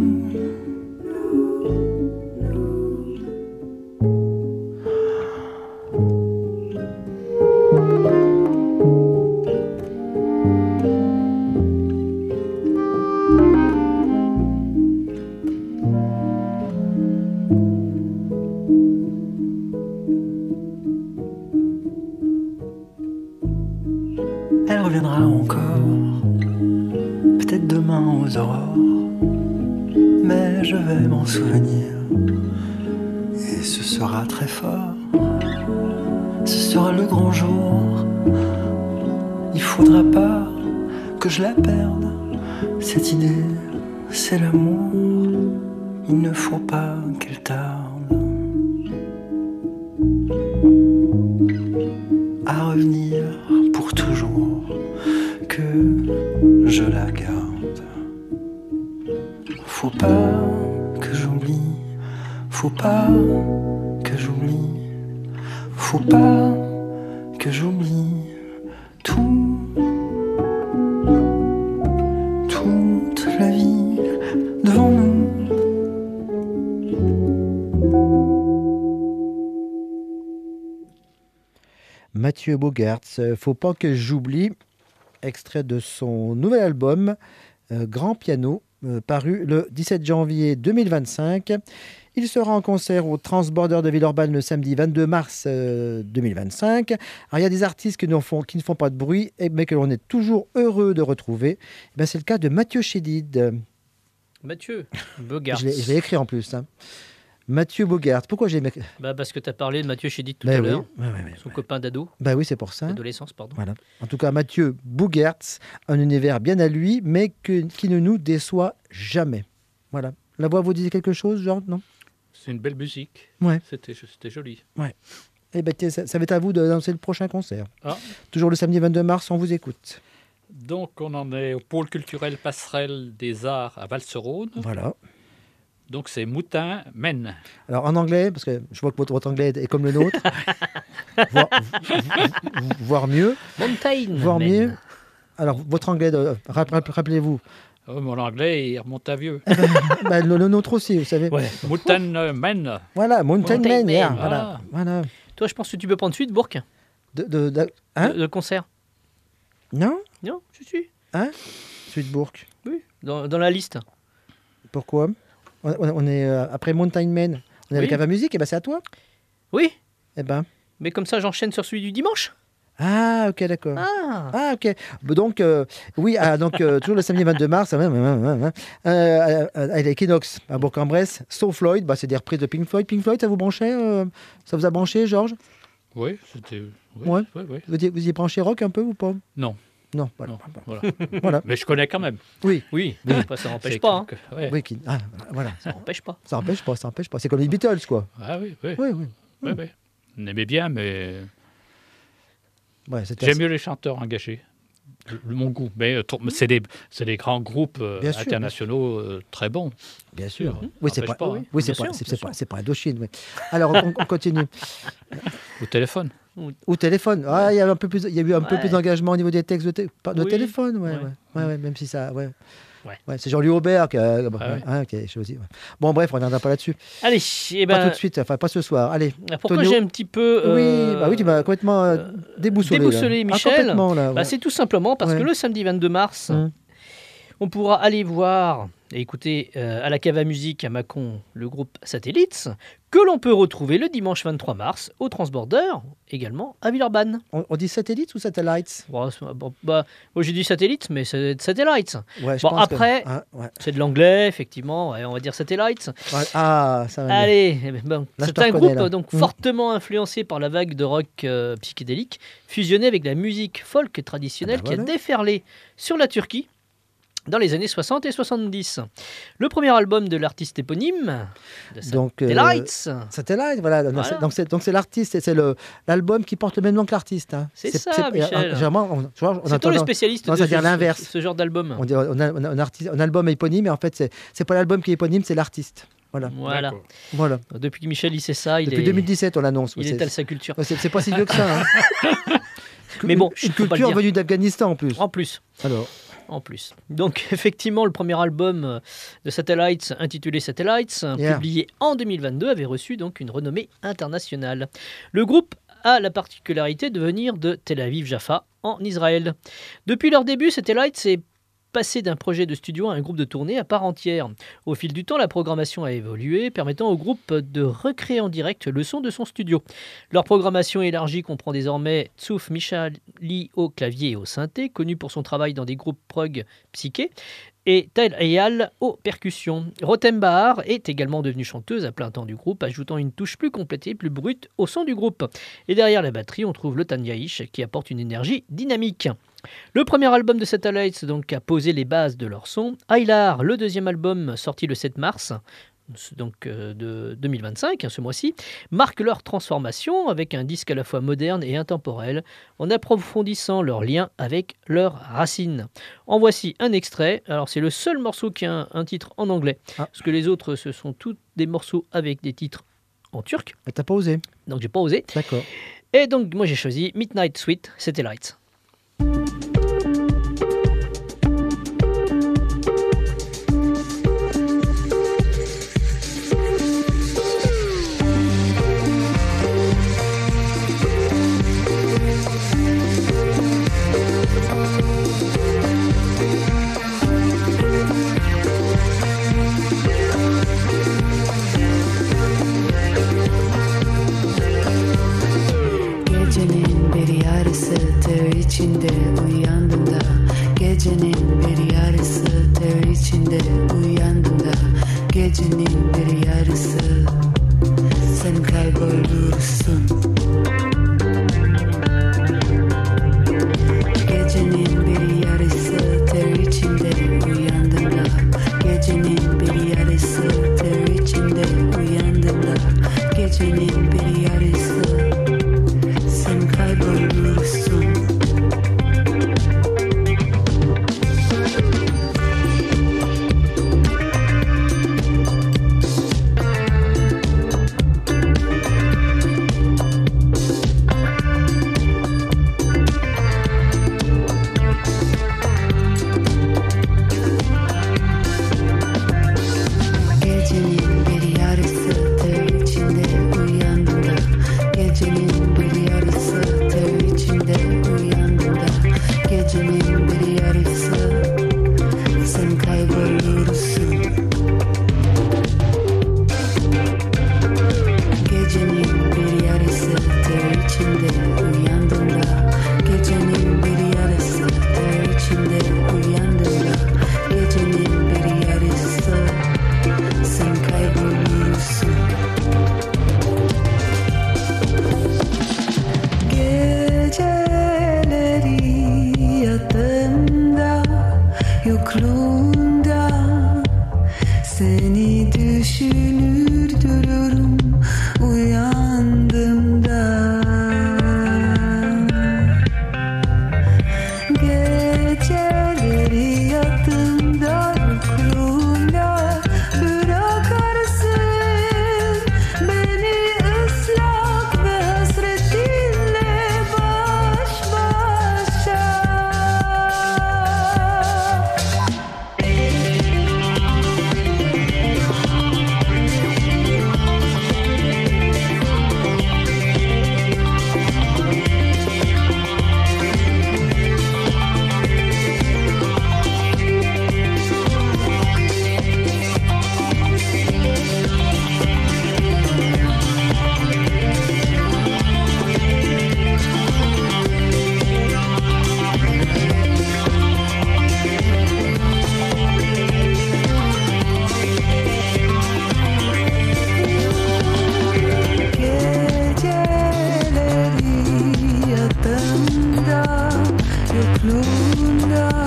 Elle reviendra encore, peut-être demain aux aurores, mais je vais m'en souvenir, et ce sera très fort, ce sera le grand jour. Il faudra pas que je la perde, cette idée, c'est l'amour, il ne faut pas qu'elle tarde à revenir. je la garde. Faut pas que j'oublie, faut pas que j'oublie, faut pas que j'oublie tout, toute la vie devant nous.
Mathieu Bogaerts, faut pas que j'oublie, extrait de son nouvel album Grand Piano, paru le 17 janvier 2025. Il sera en concert au Transborder de Villeurbanne le samedi 22 mars 2025. Alors, il y a des artistes qui ne font pas de bruit, mais que l'on est toujours heureux de retrouver. C'est le cas de Mathieu Chédid.
Mathieu Bogaerts.
Je l'ai écrit en plus. Hein. Mathieu Bogaerts. Pourquoi j'ai...
Parce que tu as parlé de Mathieu Chédid tout à l'heure.
Oui.
Son copain d'ado.
Oui, c'est pour ça.
D'adolescence, pardon.
Voilà. En tout cas, Mathieu Bogaerts, un univers bien à lui, mais qui ne nous déçoit jamais. Voilà. La voix vous disait quelque chose, genre, non?
C'est une belle musique.
Ouais.
C'était joli.
Ouais. Eh ben, ça va être à vous d'annoncer le prochain concert.
Ah.
Toujours le samedi 22 mars, on vous écoute.
Donc, on en est au pôle culturel Passerelle des Arts à Valseraude.
Voilà.
Donc, c'est Moutin Men.
Alors, en anglais, parce que je vois que votre anglais est comme le nôtre, voire mieux.
Mountain
Voire
Men.
mieux. Alors, votre anglais, rappelez-vous.
Oh, mon anglais, il remonte à vieux.
Le nôtre aussi, vous savez.
Ouais.
Moutin Men.
Voilà, Mountain Man. Yeah,
Ah.
voilà.
Toi, je pense que tu peux prendre suite, Bourg.
Hein
Le concert.
Non.
Non, je suis.
Suite-Bourg.
Oui, dans la liste.
Pourquoi on est après Mountain Man. On est avec
Oui.
Ava Musique, et ben c'est à toi.
Oui,
Eh ben.
mais comme ça, j'enchaîne sur celui du dimanche.
Ah, ok, d'accord.
Ah,
Ok. Donc, oui, toujours le samedi 22 mars, à l'Equinox, à Bourg-en-Bresse, So Floyd, c'est des reprises de Pink Floyd. Pink Floyd, ça vous branchait Ça vous a branché, Georges?
Oui, c'était...
Ouais.
Oui.
Vous y branchez rock un peu ou pas?
Non.
Non, voilà.
Non, voilà.
Voilà.
Mais je connais quand même.
Oui.
Après, ça n'empêche pas. Hein.
Ouais.
Oui, voilà.
Ça n'empêche pas.
Ça n'empêche pas. C'est comme les Beatles, quoi.
Ah oui.
Oui.
Oui. On aimait bien, mais
Ouais, c'était
j'aime mieux les chanteurs engagés. Mon goût. Mais c'est des grands groupes
Bien sûr,
internationaux très bons.
Bien sûr.
Sûr.
Oui,
Ça
c'est
empêche
pas.
pas, hein.
Oui,
Bien
c'est pas Indochine. Oui. Alors, on continue.
Au téléphone.
Au téléphone. Il y a eu un peu plus d'engagement au niveau des textes de
Oui.
téléphone. Ouais, même si ça. Ouais, c'est Jean-Louis Aubert qui a. Ok, je sais aussi. Ouais. Bon, bref, on n'en a pas là-dessus.
Allez,
Pas tout de suite, enfin, pas ce soir. Allez.
Pourquoi
Tonio.
j'ai un petit peu...
Oui, tu m'as complètement déboussolé.
déboussolé,
là.
Michel.
Complètement, là. Ouais.
C'est tout simplement parce que le samedi 22 mars, on pourra aller voir et écouter à la Cave à Musique à Mâcon le groupe Satellites, que l'on peut retrouver le dimanche 23 mars au Transborder, également à Villeurbanne.
On dit satellites ou satellites?
Moi j'ai dit Satellites, mais c'est Satellites.
Ouais, je
Bon,
pense
après,
ouais.
c'est de l'anglais, effectivement, on va dire Satellites.
Ouais. Ah, ça va bien.
Allez,
Là, je
c'est
te
un
reconnais,
groupe
là.
donc fortement influencé par la vague de rock psychédélique, fusionné avec la musique folk traditionnelle
Ah bah voilà.
qui a déferlé sur la Turquie dans les années 60 et 70. Le premier album de l'artiste éponyme, de
Donc,
Satellites,
Satellite, voilà.
Voilà.
Donc c'est l'artiste, c'est l'album qui porte le même nom que l'artiste. Hein.
C'est ça, Michel.
Généralement, tu vois, on
c'est toi le
entend-
spécialiste
non,
de
c'est-à-dire l'inverse.
ce genre d'album.
on dit on a un album éponyme, mais en fait c'est pas l'album qui est éponyme, c'est l'artiste. Voilà.
Voilà.
Voilà.
Depuis que Michel il sait ça,
Depuis 2017, on l'annonce.
il étale sa culture.
C'est pas si vieux que ça. Hein.
Mais bon,
une
faut pas le
culture
dire.
venue d'Afghanistan en plus.
En plus.
Alors,
En plus. Donc, effectivement, le premier album de Satellites, intitulé Satellites,
Yeah.
publié en 2022, avait reçu donc une renommée internationale. Le groupe a la particularité de venir de Tel Aviv-Jaffa, en Israël. Depuis leur début, Satellites est passé d'un projet de studio à un groupe de tournée à part entière. Au fil du temps, la programmation a évolué, permettant au groupe de recréer en direct le son de son studio. Leur programmation élargie comprend désormais Tsouf Michali au clavier et au synthé, connu pour son travail dans des groupes prog psyché, et Tel Eyal aux percussions. Rotem Bahar est également devenue chanteuse à plein temps du groupe, ajoutant une touche plus complète et plus brute au son du groupe. Et derrière la batterie, on trouve le Tanyaïch qui apporte une énergie dynamique. Le premier album de Satellites donc a posé les bases de leur son. Aylar, le deuxième album sorti le 7 mars, donc de 2025, ce mois-ci, marquent leur transformation avec un disque à la fois moderne et intemporel, en approfondissant leur lien avec leurs racines. En voici un extrait. Alors c'est le seul morceau qui a un titre en anglais, parce que les autres, ce sont tous des morceaux avec des titres en turc.
Et t'as pas osé.
Donc j'ai pas osé.
D'accord.
Et donc moi j'ai choisi Midnight Suite Satellites.
Gecenin bir yarısı ter içinde uyandım da Gecenin bir yarısı ter içinde uyandım da Gecenin bir yarısı sen kaybolursun Gecenin bir yarısı ter içinde uyandım da Gecenin bir yarısı ter içinde uyandım da Gecenin bir yarısı sen kaybolursun Gecenin bir yarısı ter içinde uyandım da Gecenin bir yarısı ter içinde uyandım da Gecenin bir yarısı sen kaybolursun Gecenin bir yarısı ter içinde uyandım da Gecenin bir yarısı ter içinde uyandım da Gecenin bir yarısı sen kaybolursun Geceleri yatağımda yokluğunda seni düşünür dururum uyandığımda Geceleri yatağımda yokluğunda bırakarsın beni ıslak ve hasretinle baş başa Geceleri yatağımda yokluğunda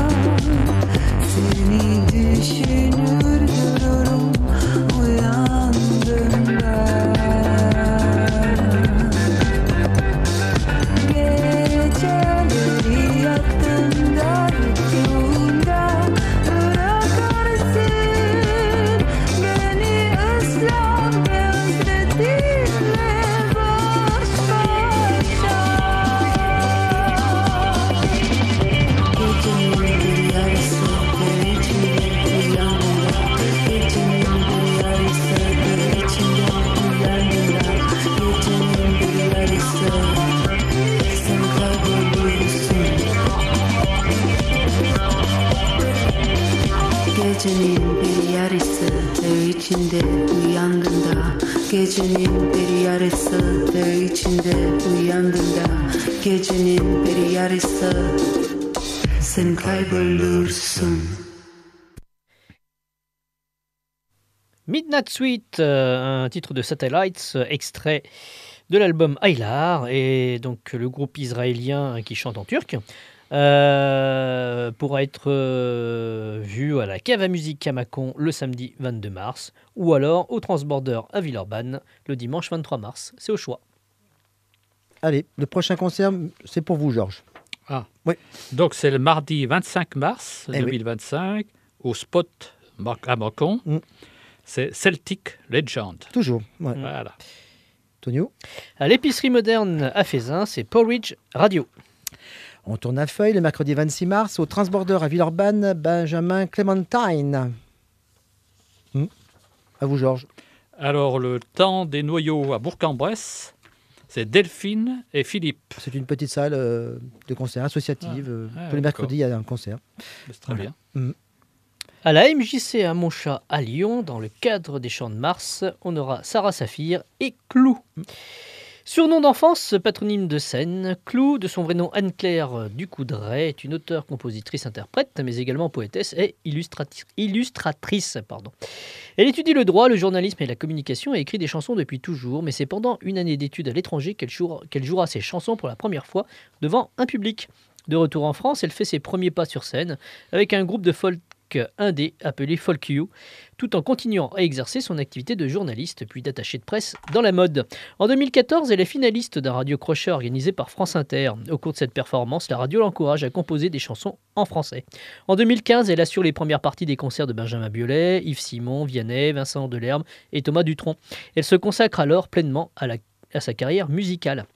seni düşünür dururum uyandığımda Geceleri yatağımda yokluğunda bırakarsın beni ıslak ve hasretinle baş başa Gecenin bir yarısı ter içinde uyandım da Gecenin bir yarısı ter içinde uyandım da Gecenin bir yarısı sen kaybolursun Gecenin bir yarısı ter içinde uyandım da Gecenin bir yarısı ter içinde uyandım da Gecenin bir yarısı sen kaybolursun
Midnight Suite, un titre de Satellites, extrait de l'album Aylar, et donc le groupe israélien qui chante en turc. pourra être vu à la Cave à musique à Mâcon le samedi 22 mars ou alors au Transborder à Villeurbanne le dimanche 23 mars. C'est au choix.
Allez, le prochain concert, c'est pour vous, Georges.
Ah,
oui.
Donc c'est le mardi 25 mars 2025 au Spot à Mâcon. C'est Celtic Legend.
Toujours. Ouais.
Voilà.
Tonio.
À l'épicerie moderne à Fézin, c'est Porridge Radio.
On tourne à Feuille le mercredi 26 mars au Transborder à Villeurbanne, Benjamin Clémentine. À vous, Georges.
Alors, le temps des noyaux à Bourg-en-Bresse, c'est Delphine et Philippe.
C'est une petite salle de concert associative. Tous les mercredis, il y a un concert.
C'est très bien.
À la MJC à Montchat à Lyon, dans le cadre des Chants de Mars, on aura Sarah Saphir et Clou. Surnom d'enfance, patronyme de scène, Clou, de son vrai nom Anne-Claire Ducoudray, est une auteure, compositrice, interprète, mais également poétesse et illustratrice. Elle étudie le droit, le journalisme et la communication et écrit des chansons depuis toujours, mais c'est pendant une année d'études à l'étranger qu'elle jouera ses chansons pour la première fois devant un public. De retour en France, elle fait ses premiers pas sur scène avec un groupe de folk indé appelé Folk You, tout en continuant à exercer son activité de journaliste puis d'attaché de presse dans la mode. En 2014, elle est finaliste d'un radio-crochet organisé par France Inter. Au cours de cette performance, la radio l'encourage à composer des chansons en français. En 2015, elle assure les premières parties des concerts de Benjamin Biolay, Yves Simon, Vianney, Vincent Delerme et Thomas Dutronc. Elle se consacre alors pleinement à sa carrière musicale.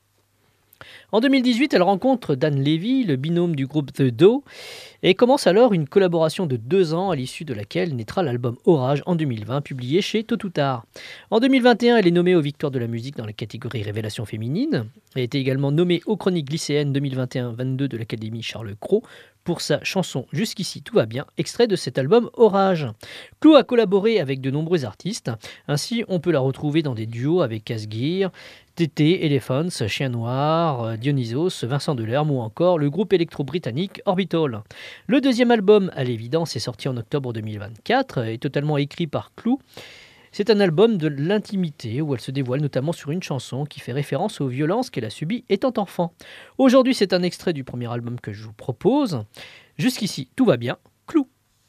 En 2018, elle rencontre Dan Levy, le binôme du groupe The Do, et commence alors une collaboration de 2 ans à l'issue de laquelle naîtra l'album Orage en 2020, publié chez Tôt ou Tard. En 2021, elle est nommée aux Victoires de la musique dans la catégorie Révélation féminine. Elle a été également nommée aux Chroniques lycéennes 2021-22 de l'Académie Charles Cros pour sa chanson Jusqu'ici tout va bien, extrait de cet album Orage. Clou a collaboré avec de nombreux artistes, ainsi on peut la retrouver dans des duos avec Casgear, Tété, Elephants, Chien Noir, Dionysos, Vincent Delerme ou encore le groupe électro-britannique Orbital. Le deuxième album, à l'évidence, est sorti en octobre 2024 et totalement écrit par Clou. C'est un album de l'intimité où elle se dévoile notamment sur une chanson qui fait référence aux violences qu'elle a subies étant enfant. Aujourd'hui, c'est un extrait du premier album que je vous propose. Jusqu'ici, tout va bien. Clou.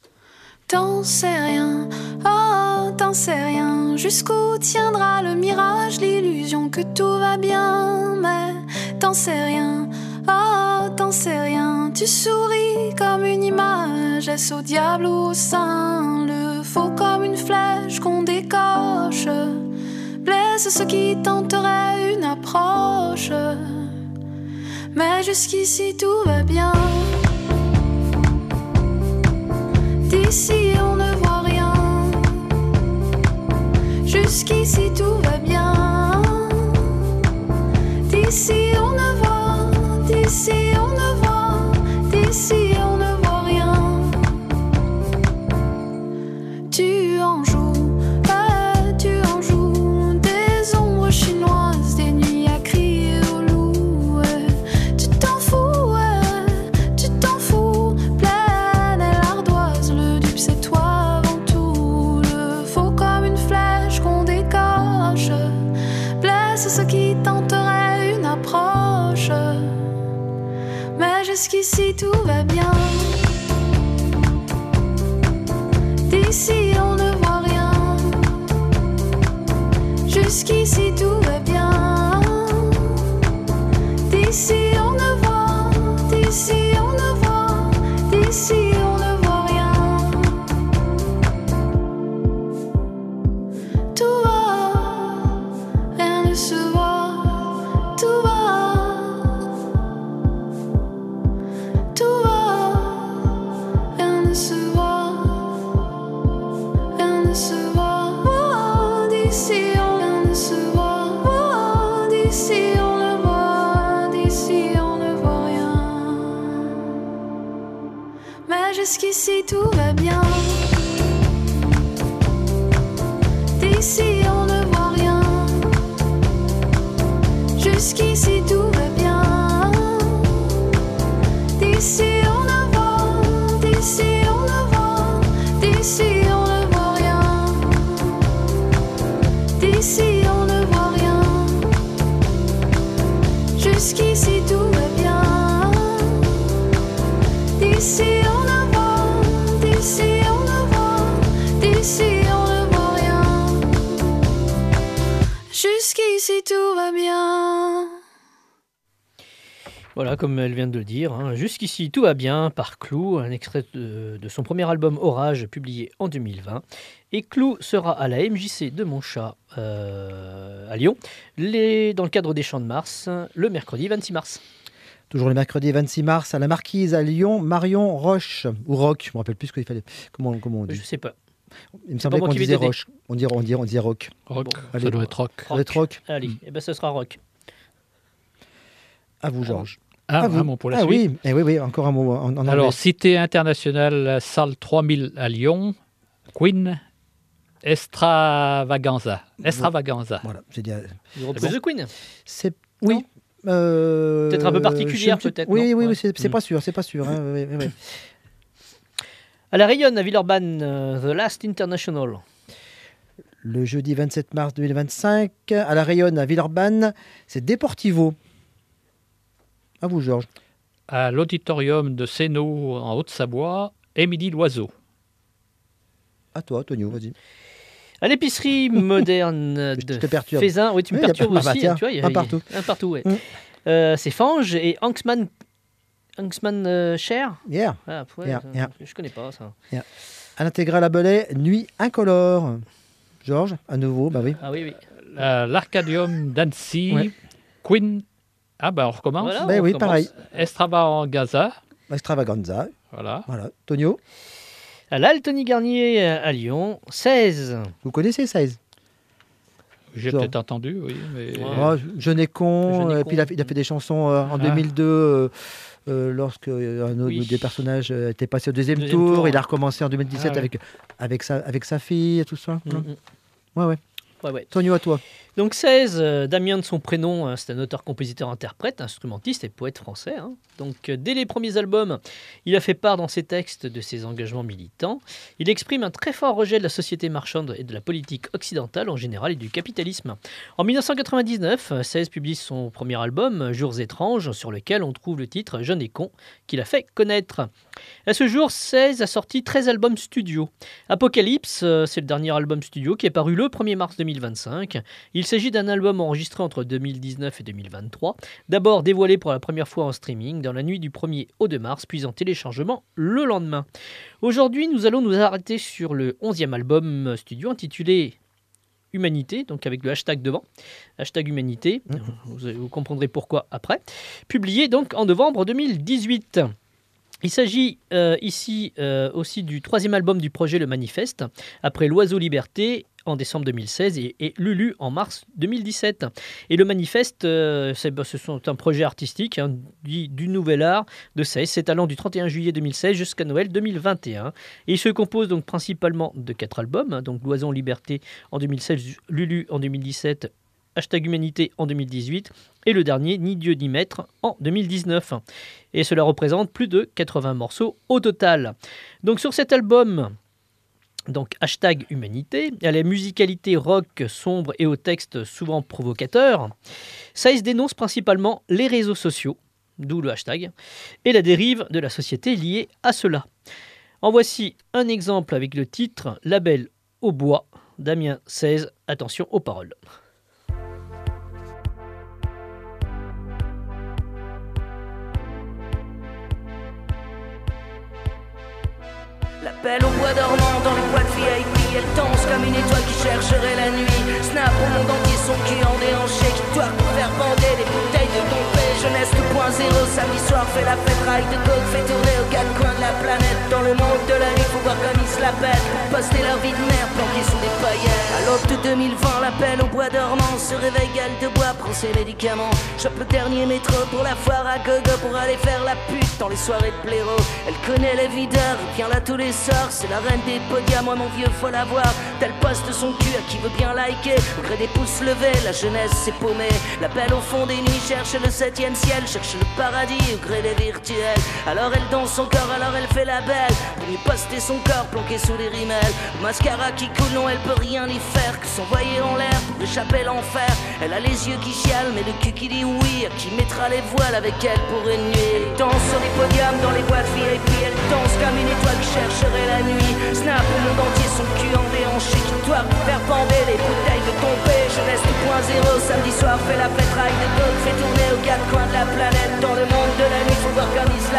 T'en sais rien, oh t'en sais rien. Jusqu'où tiendra le mirage, l'illusion que tout va bien. Mais t'en sais rien, oh t'en sais rien. Tu souris comme une image, est-ce au diable ou au saint? Le faux comme une flèche qu'on décoche blesse ceux qui tenteraient une approche. Mais jusqu'ici tout va bien. D'ici on ne voit rien. Jusqu'ici tout va bien. D'ici on ne voit, d'ici on ne voit, d'ici on ne voit rien. Tu en joues des ombres chinoises, des nuits à crier au loup. Tu t'en fous, pleine et l'ardoise. Le dupe c'est toi avant tout, le faux comme une flèche qu'on décoche blesse ceux qui tenteraient une approche. Mais jusqu'ici tout va bien. D'ici on ne voit rien. Jusqu'ici tout va bien. D'ici on ne voit, d'ici on ne voit, d'ici on ne voit rien. Tout va, rien ne se voit. Tout va, rien ne se voit. Rien ne se voit. Oh, d'ici rien ne se voit. Oh, d'ici on ne voit. D'ici on ne voit rien. Mais jusqu'ici tout va bien. D'ici on ne voit rien. Jusqu'ici tout va bien. D'ici on ne voit. D'ici on ne voit. D'ici on ne voit rien. D'ici on ne voit rien. Jusqu'ici tout va bien.
Voilà, comme elle vient de le dire, hein. Jusqu'ici tout va bien par Clou, un extrait de son premier album Orage publié en 2020. Et Clou sera à la MJC de Montchat à Lyon, dans le cadre des Chants de Mars, le mercredi 26 mars.
Toujours le mercredi 26 mars à la Marquise à Lyon, Marion Roche, ou Rock, je me rappelle plus ce qu'il fallait. Comment on dit.
Je sais pas.
Il me semblait qu'on disait Roche. On disait Rock.
Rock,
Bon,
ça
allez.
doit être rock.
Ça doit être Rock.
Allez, et ben ce sera Rock.
À vous, Georges.
Un
vous.
mot pour la
Ah
suite.
oui, oui, encore un mot en anglais.
Alors, Cité internationale, salle 3000 à Lyon, Queen, Extravaganza.
Voilà, j'ai dit.
Ils reposent The Queen.
C'est oui.
Peut-être un peu particulière, peut-être.
Oui,
non
oui,
ouais.
c'est pas sûr, hein, oui.
À la Rayonne, à Villeurbanne, The Last International.
Le jeudi 27 mars 2025, à la Rayonne, à Villeurbanne, c'est Deportivo. À vous, Georges.
À l'auditorium de Sénaux, en Haute-Savoie, Émilie Loiseau.
À toi, Tonio, vas-y.
À l'épicerie moderne de
te perturbe.
Fézin. Oui, tu me perturbes aussi.
Tiens,
Tu vois,
un partout.
Un partout, ouais. C'est Fange et Hanksman Cher.
Yeah.
Ah, ouais,
Yeah.
Je connais pas ça.
Yeah. À l'intégrale à Belay, Nuit incolore. Georges, à nouveau, bah oui.
Ah oui.
À l'Arcadium d'Annecy,
Ouais.
Queen. Ah ben on recommence.
Voilà,
Ben
on
oui,
recommence.
pareil.
Extravaganza.
Extravaganza.
Voilà.
Tonio,
À l'Altony Garnier à Lyon, 16.
vous connaissez 16?
J'ai
Genre.
peut-être entendu, oui. Mais...
Je n'ai con,
Je n'ai
puis
con.
il a fait des chansons en 2002 lorsque un autre des personnages était passé au deuxième tour. Il a recommencé en 2017 avec sa fille et tout ça. Ouais.
Ouais.
Tonio, à toi.
Donc 16, Damien de son prénom, c'est un auteur, compositeur, interprète, instrumentiste et poète français. Hein. Donc dès les premiers albums, il a fait part dans ses textes de ses engagements militants. Il exprime un très fort rejet de la société marchande et de la politique occidentale en général et du capitalisme. En 1999, 16 publie son premier album, Jours étranges, sur lequel on trouve le titre Jeune et con, qu'il a fait connaître. À ce jour, 16 a sorti 13 albums studio. Apocalypse, c'est le dernier album studio qui est paru le 1er mars 2025. Il s'agit d'un album enregistré entre 2019 et 2023, d'abord dévoilé pour la première fois en streaming dans la nuit du 1er au 2 mars, puis en téléchargement le lendemain. Aujourd'hui, nous allons nous arrêter sur le 11e album studio intitulé Humanité, donc avec le hashtag devant, hashtag Humanité, vous comprendrez pourquoi après, publié donc en novembre 2018. Il s'agit ici aussi du 3e album du projet Le Manifeste, après L'Oiseau Liberté en décembre 2016 et Lulu en mars 2017. Et Le Manifeste, c'est un projet artistique du nouvel art de 16, c'est allant du 31 juillet 2016 jusqu'à Noël 2021. Et il se compose donc principalement de 4 albums, donc L'Oiseau Liberté en 2016, Lulu en 2017, Hashtag Humanité en 2018 et le dernier Ni Dieu ni Maître en 2019. Et cela représente plus de 80 morceaux au total. Donc sur cet album, donc hashtag Humanité, à la musicalité rock sombre et au texte souvent provocateur, Saïs dénonce principalement les réseaux sociaux, d'où le hashtag, et la dérive de la société liée à cela. En voici un exemple avec le titre Label au bois, Damien 16, attention aux paroles.
L'appel au bois dormant dans les boîtes VIP. Elle danse comme une étoile qui chercherait la nuit. Snap au monde entier son cul en déhanché, qui doit pour faire bander les bouteilles de Dompé. Jeunesse 2.0, samedi soir fait la fête, rail de coke fait tourner aux quatre coins de la planète. Dans le monde de la nuit, faut voir comme ils se la pètent. Poster leur vie de merde planquée sous des paillettes. À l'aube de 2020, l'appel au bois dormant. Se réveille, gueule de bois, prend ses médicaments. Chope le dernier métro pour la foire à gogo, pour aller faire la pute dans les soirées de blaireau. Elle connaît les videurs, vient là tous les soirs. C'est la reine des podiums, moi mon vieux faut la voir. Tel poste son cul à qui veut bien liker. Au gré des pouces levés, la jeunesse s'est paumée. L'appel au fond des nuits cherche le 7e ciel, cherche le paradis au gré des virtuels. Alors elle danse son corps, alors elle fait la belle, pour lui poster son corps planqué sous les rimelles. Mascara qui coule, non elle peut rien y faire que s'envoyer en l'air pour échapper l'enfer. Elle a les yeux qui chialent mais le cul qui dit oui. À qui mettra les voiles avec elle pour une nuit. Elle danse sur les podiums dans les boîtes VIP. Elle danse comme une étoile qui chercherait la nuit. Snap au monde entier son cul en déhanché, qui doit faire bander les bouteilles de Dompé. Jeunesse 2.0, samedi soir fait la fête, rail de coke fait tourner aux quatre coins de la planète. Dans le monde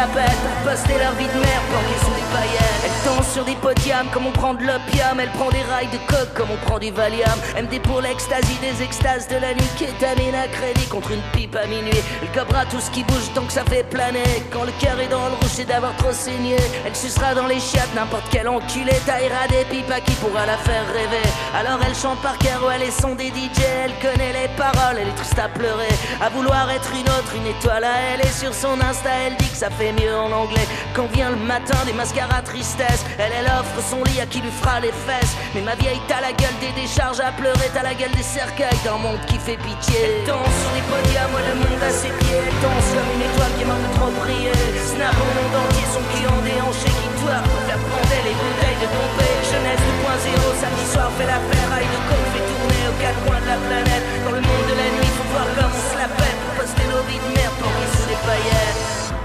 la pète pour poster leur vie de merde planquée sous des paillettes. Elle danse sur des podiums comme on prend de l'opium. Elle prend des rails de coke comme on prend du Valium. MD pour l'ecstasy des extases de la nuit. Kétamine à crédit contre une pipe à minuit. Elle cobra tout ce qui bouge tant que ça fait planer. Quand le cœur est dans le rouge c'est d'avoir trop saigné. Elle sucera dans les chiottes n'importe quel enculé. Taillera des pipes à qui pourra la faire rêver. Alors elle chante par cœur ou elle est son des DJ. Elle connaît les paroles, elle est triste à pleurer. À vouloir être une autre, une étoile à elle. Et sur son Insta elle dit que ça fait mieux en anglais. Quand vient le matin des mascaras tristesse, elle offre son lit à qui lui fera les fesses. Mais ma vieille t'as la gueule des décharges à pleurer. T'as la gueule des cercueils d'un monde qui fait pitié. Elle danse sur les podiums, moi le monde à ses pieds. Elle danse comme une étoile qui est morte de trop briller. Snap au monde entier, son cul en déhanché qui tourne pour faire prendre les bouteilles de Pompée. Jeunesse 2.0, samedi soir fait la ferraille de coke, fait tourner aux quatre coins de la planète. Dans le monde de la nuit, faut voir comme on se la pète pour poster nos vies de merde planquées sous des paillettes.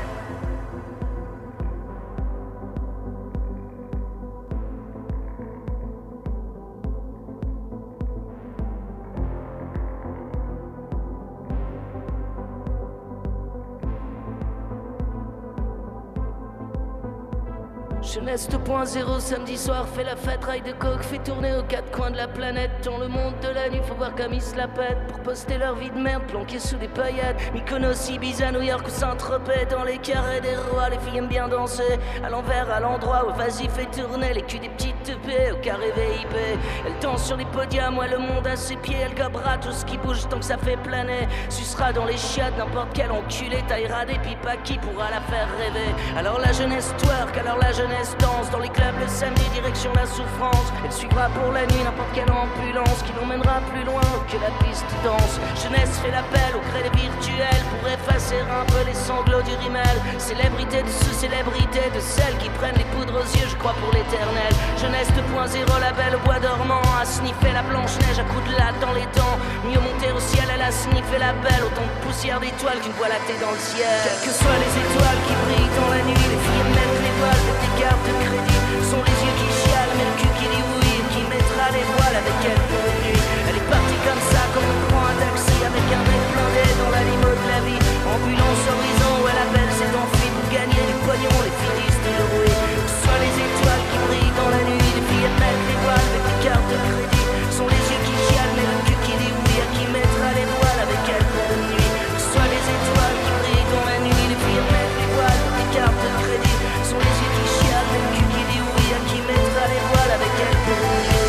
Jeunesse 2.0, samedi soir, fait la fête, rail de coke, fait tourner aux quatre coins de la planète. Dans le monde de la nuit, faut voir comme ils se la pètent pour poster leur vie de merde planquée sous des paillettes. Mykonos, Ibiza, New York ou Saint-Tropez, dans les carrés des rois, les filles aiment bien danser. À l'envers, à l'endroit où vas-y, fait tourner les culs des petites teupées au carré VIP. Elle danse sur les podiums, ouais, le monde à ses pieds. Elle gobera tout ce qui bouge tant que ça fait planer. Sucera dans les chiottes n'importe quel enculé, taillera des pipes à qui pourra la faire rêver. Alors la jeunesse twerk, alors la jeunesse danse dans les clubs le samedi, direction la souffrance. Elle suivra pour la nuit n'importe quelle ambulance qui l'emmènera plus loin que la piste danse. Jeunesse fait l'appel au crédit virtuel pour effacer un peu les sanglots du rimel. Célébrité de sous-célébrité, de celles qui prennent les poudres aux yeux, je crois pour l'éternel. Jeunesse 2.0, la belle au bois dormant, à sniffer la blanche-neige à coups de latte dans les dents. Mieux monter au ciel, elle a sniffé la belle, autant de poussière d'étoiles qu'une voie lactée dans le ciel. Quelles que soient les étoiles qui brillent dans la nuit, les filles mettent les voiles, des cartes de crédit. Sont les yeux qui chialent, mais le cul qui dit oui, qui mettra les voiles avec elle pour une nuit. Elle est partie comme ça, comme on prend un taxi avec un mec blindé dans la limo de la vie. Ambulance horizon où elle appelle ses enfuis pour gagner du pognon, les filles disent de rouer. Que ce soit les étoiles qui brillent dans la nuit, les filles mettent les voiles avec des cartes de crédit. Sont les yeux qui chialent, mais le cul qui dit oui, à qui mettra les voiles avec elle pour une nuit. Que ce soit les étoiles qui brillent dans la nuit, les filles mettent les voiles avec des cartes de crédit. Sont les yeux qui chialent, mais le cul qui dit oui, à qui mettra les voiles avec elle pour une nuit.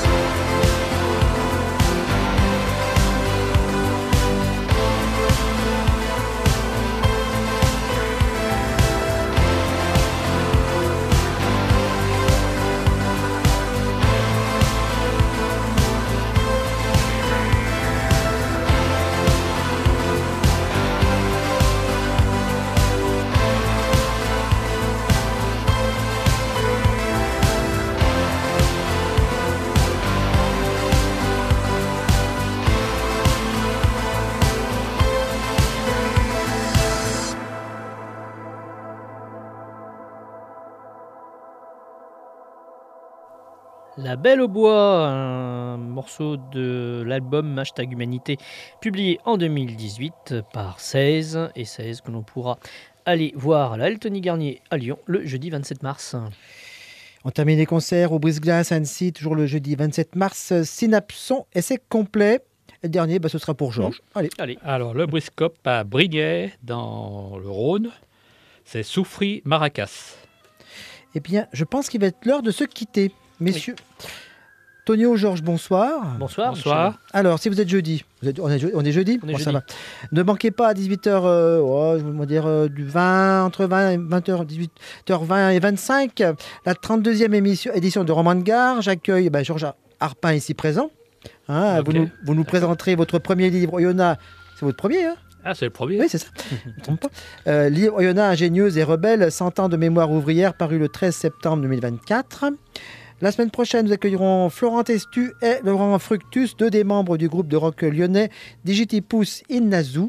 La Belle au Bois, un morceau de l'album #Humanité, publié en 2018 par 16, et 16 que l'on pourra aller voir à la Altony Garnier à Lyon le jeudi 27 mars.
On termine les concerts au Brise-Glace à Annecy, toujours le jeudi 27 mars. Synapson, et c'est complet. Le dernier, ce sera pour Georges. Allez.
Alors, le Briscope à Brignais, dans le Rhône, c'est Soufri Maracas.
Eh bien, je pense qu'il va être l'heure de se quitter. Messieurs, Tonio, Georges, bonsoir.
Bonsoir.
Alors, si vous êtes jeudi, on est jeudi,
jeudi.
Ça va. Ne manquez pas à 18h, je vais dire du 20, entre 20 et 20h, 18h20 et 25, la 32e édition de Roman de Gare. J'accueille Georges Harpin ici présent.
Okay.
Vous nous présenterez votre premier livre, Oyonnax. C'est votre premier, hein?
Ah, c'est le premier.
Oui, c'est ça. Je ne me trompe pas. Livre Oyonnax ingénieuse et rebelle, 100 ans de mémoire ouvrière, paru le 13 septembre 2024. La semaine prochaine, nous accueillerons Florent Testu et Laurent Fructus, deux des membres du groupe de rock lyonnais Digitipus Innazu.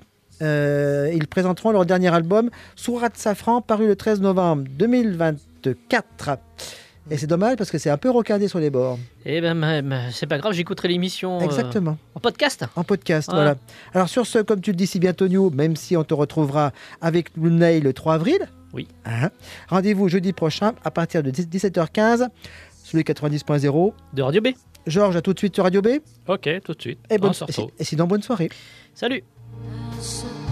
Ils présenteront leur dernier album, Sourate Safran, paru le 13 novembre 2024. Et c'est dommage parce que c'est un peu rocardé sur les bords.
Eh ben, c'est pas grave, j'écouterai l'émission.
Exactement.
En podcast.
En podcast, voilà. Alors sur ce, comme tu le dis si bien, Tonio, même si on te retrouvera avec Blue Nail le 3 avril,
Oui.
Hein. Rendez-vous jeudi prochain à partir de 17h15 sur les 90.0
de Radio B.
Georges, à tout de suite sur Radio B.
Ok, tout de suite.
Et
On se retrouve.
sinon, bonne soirée.
Salut.
Ce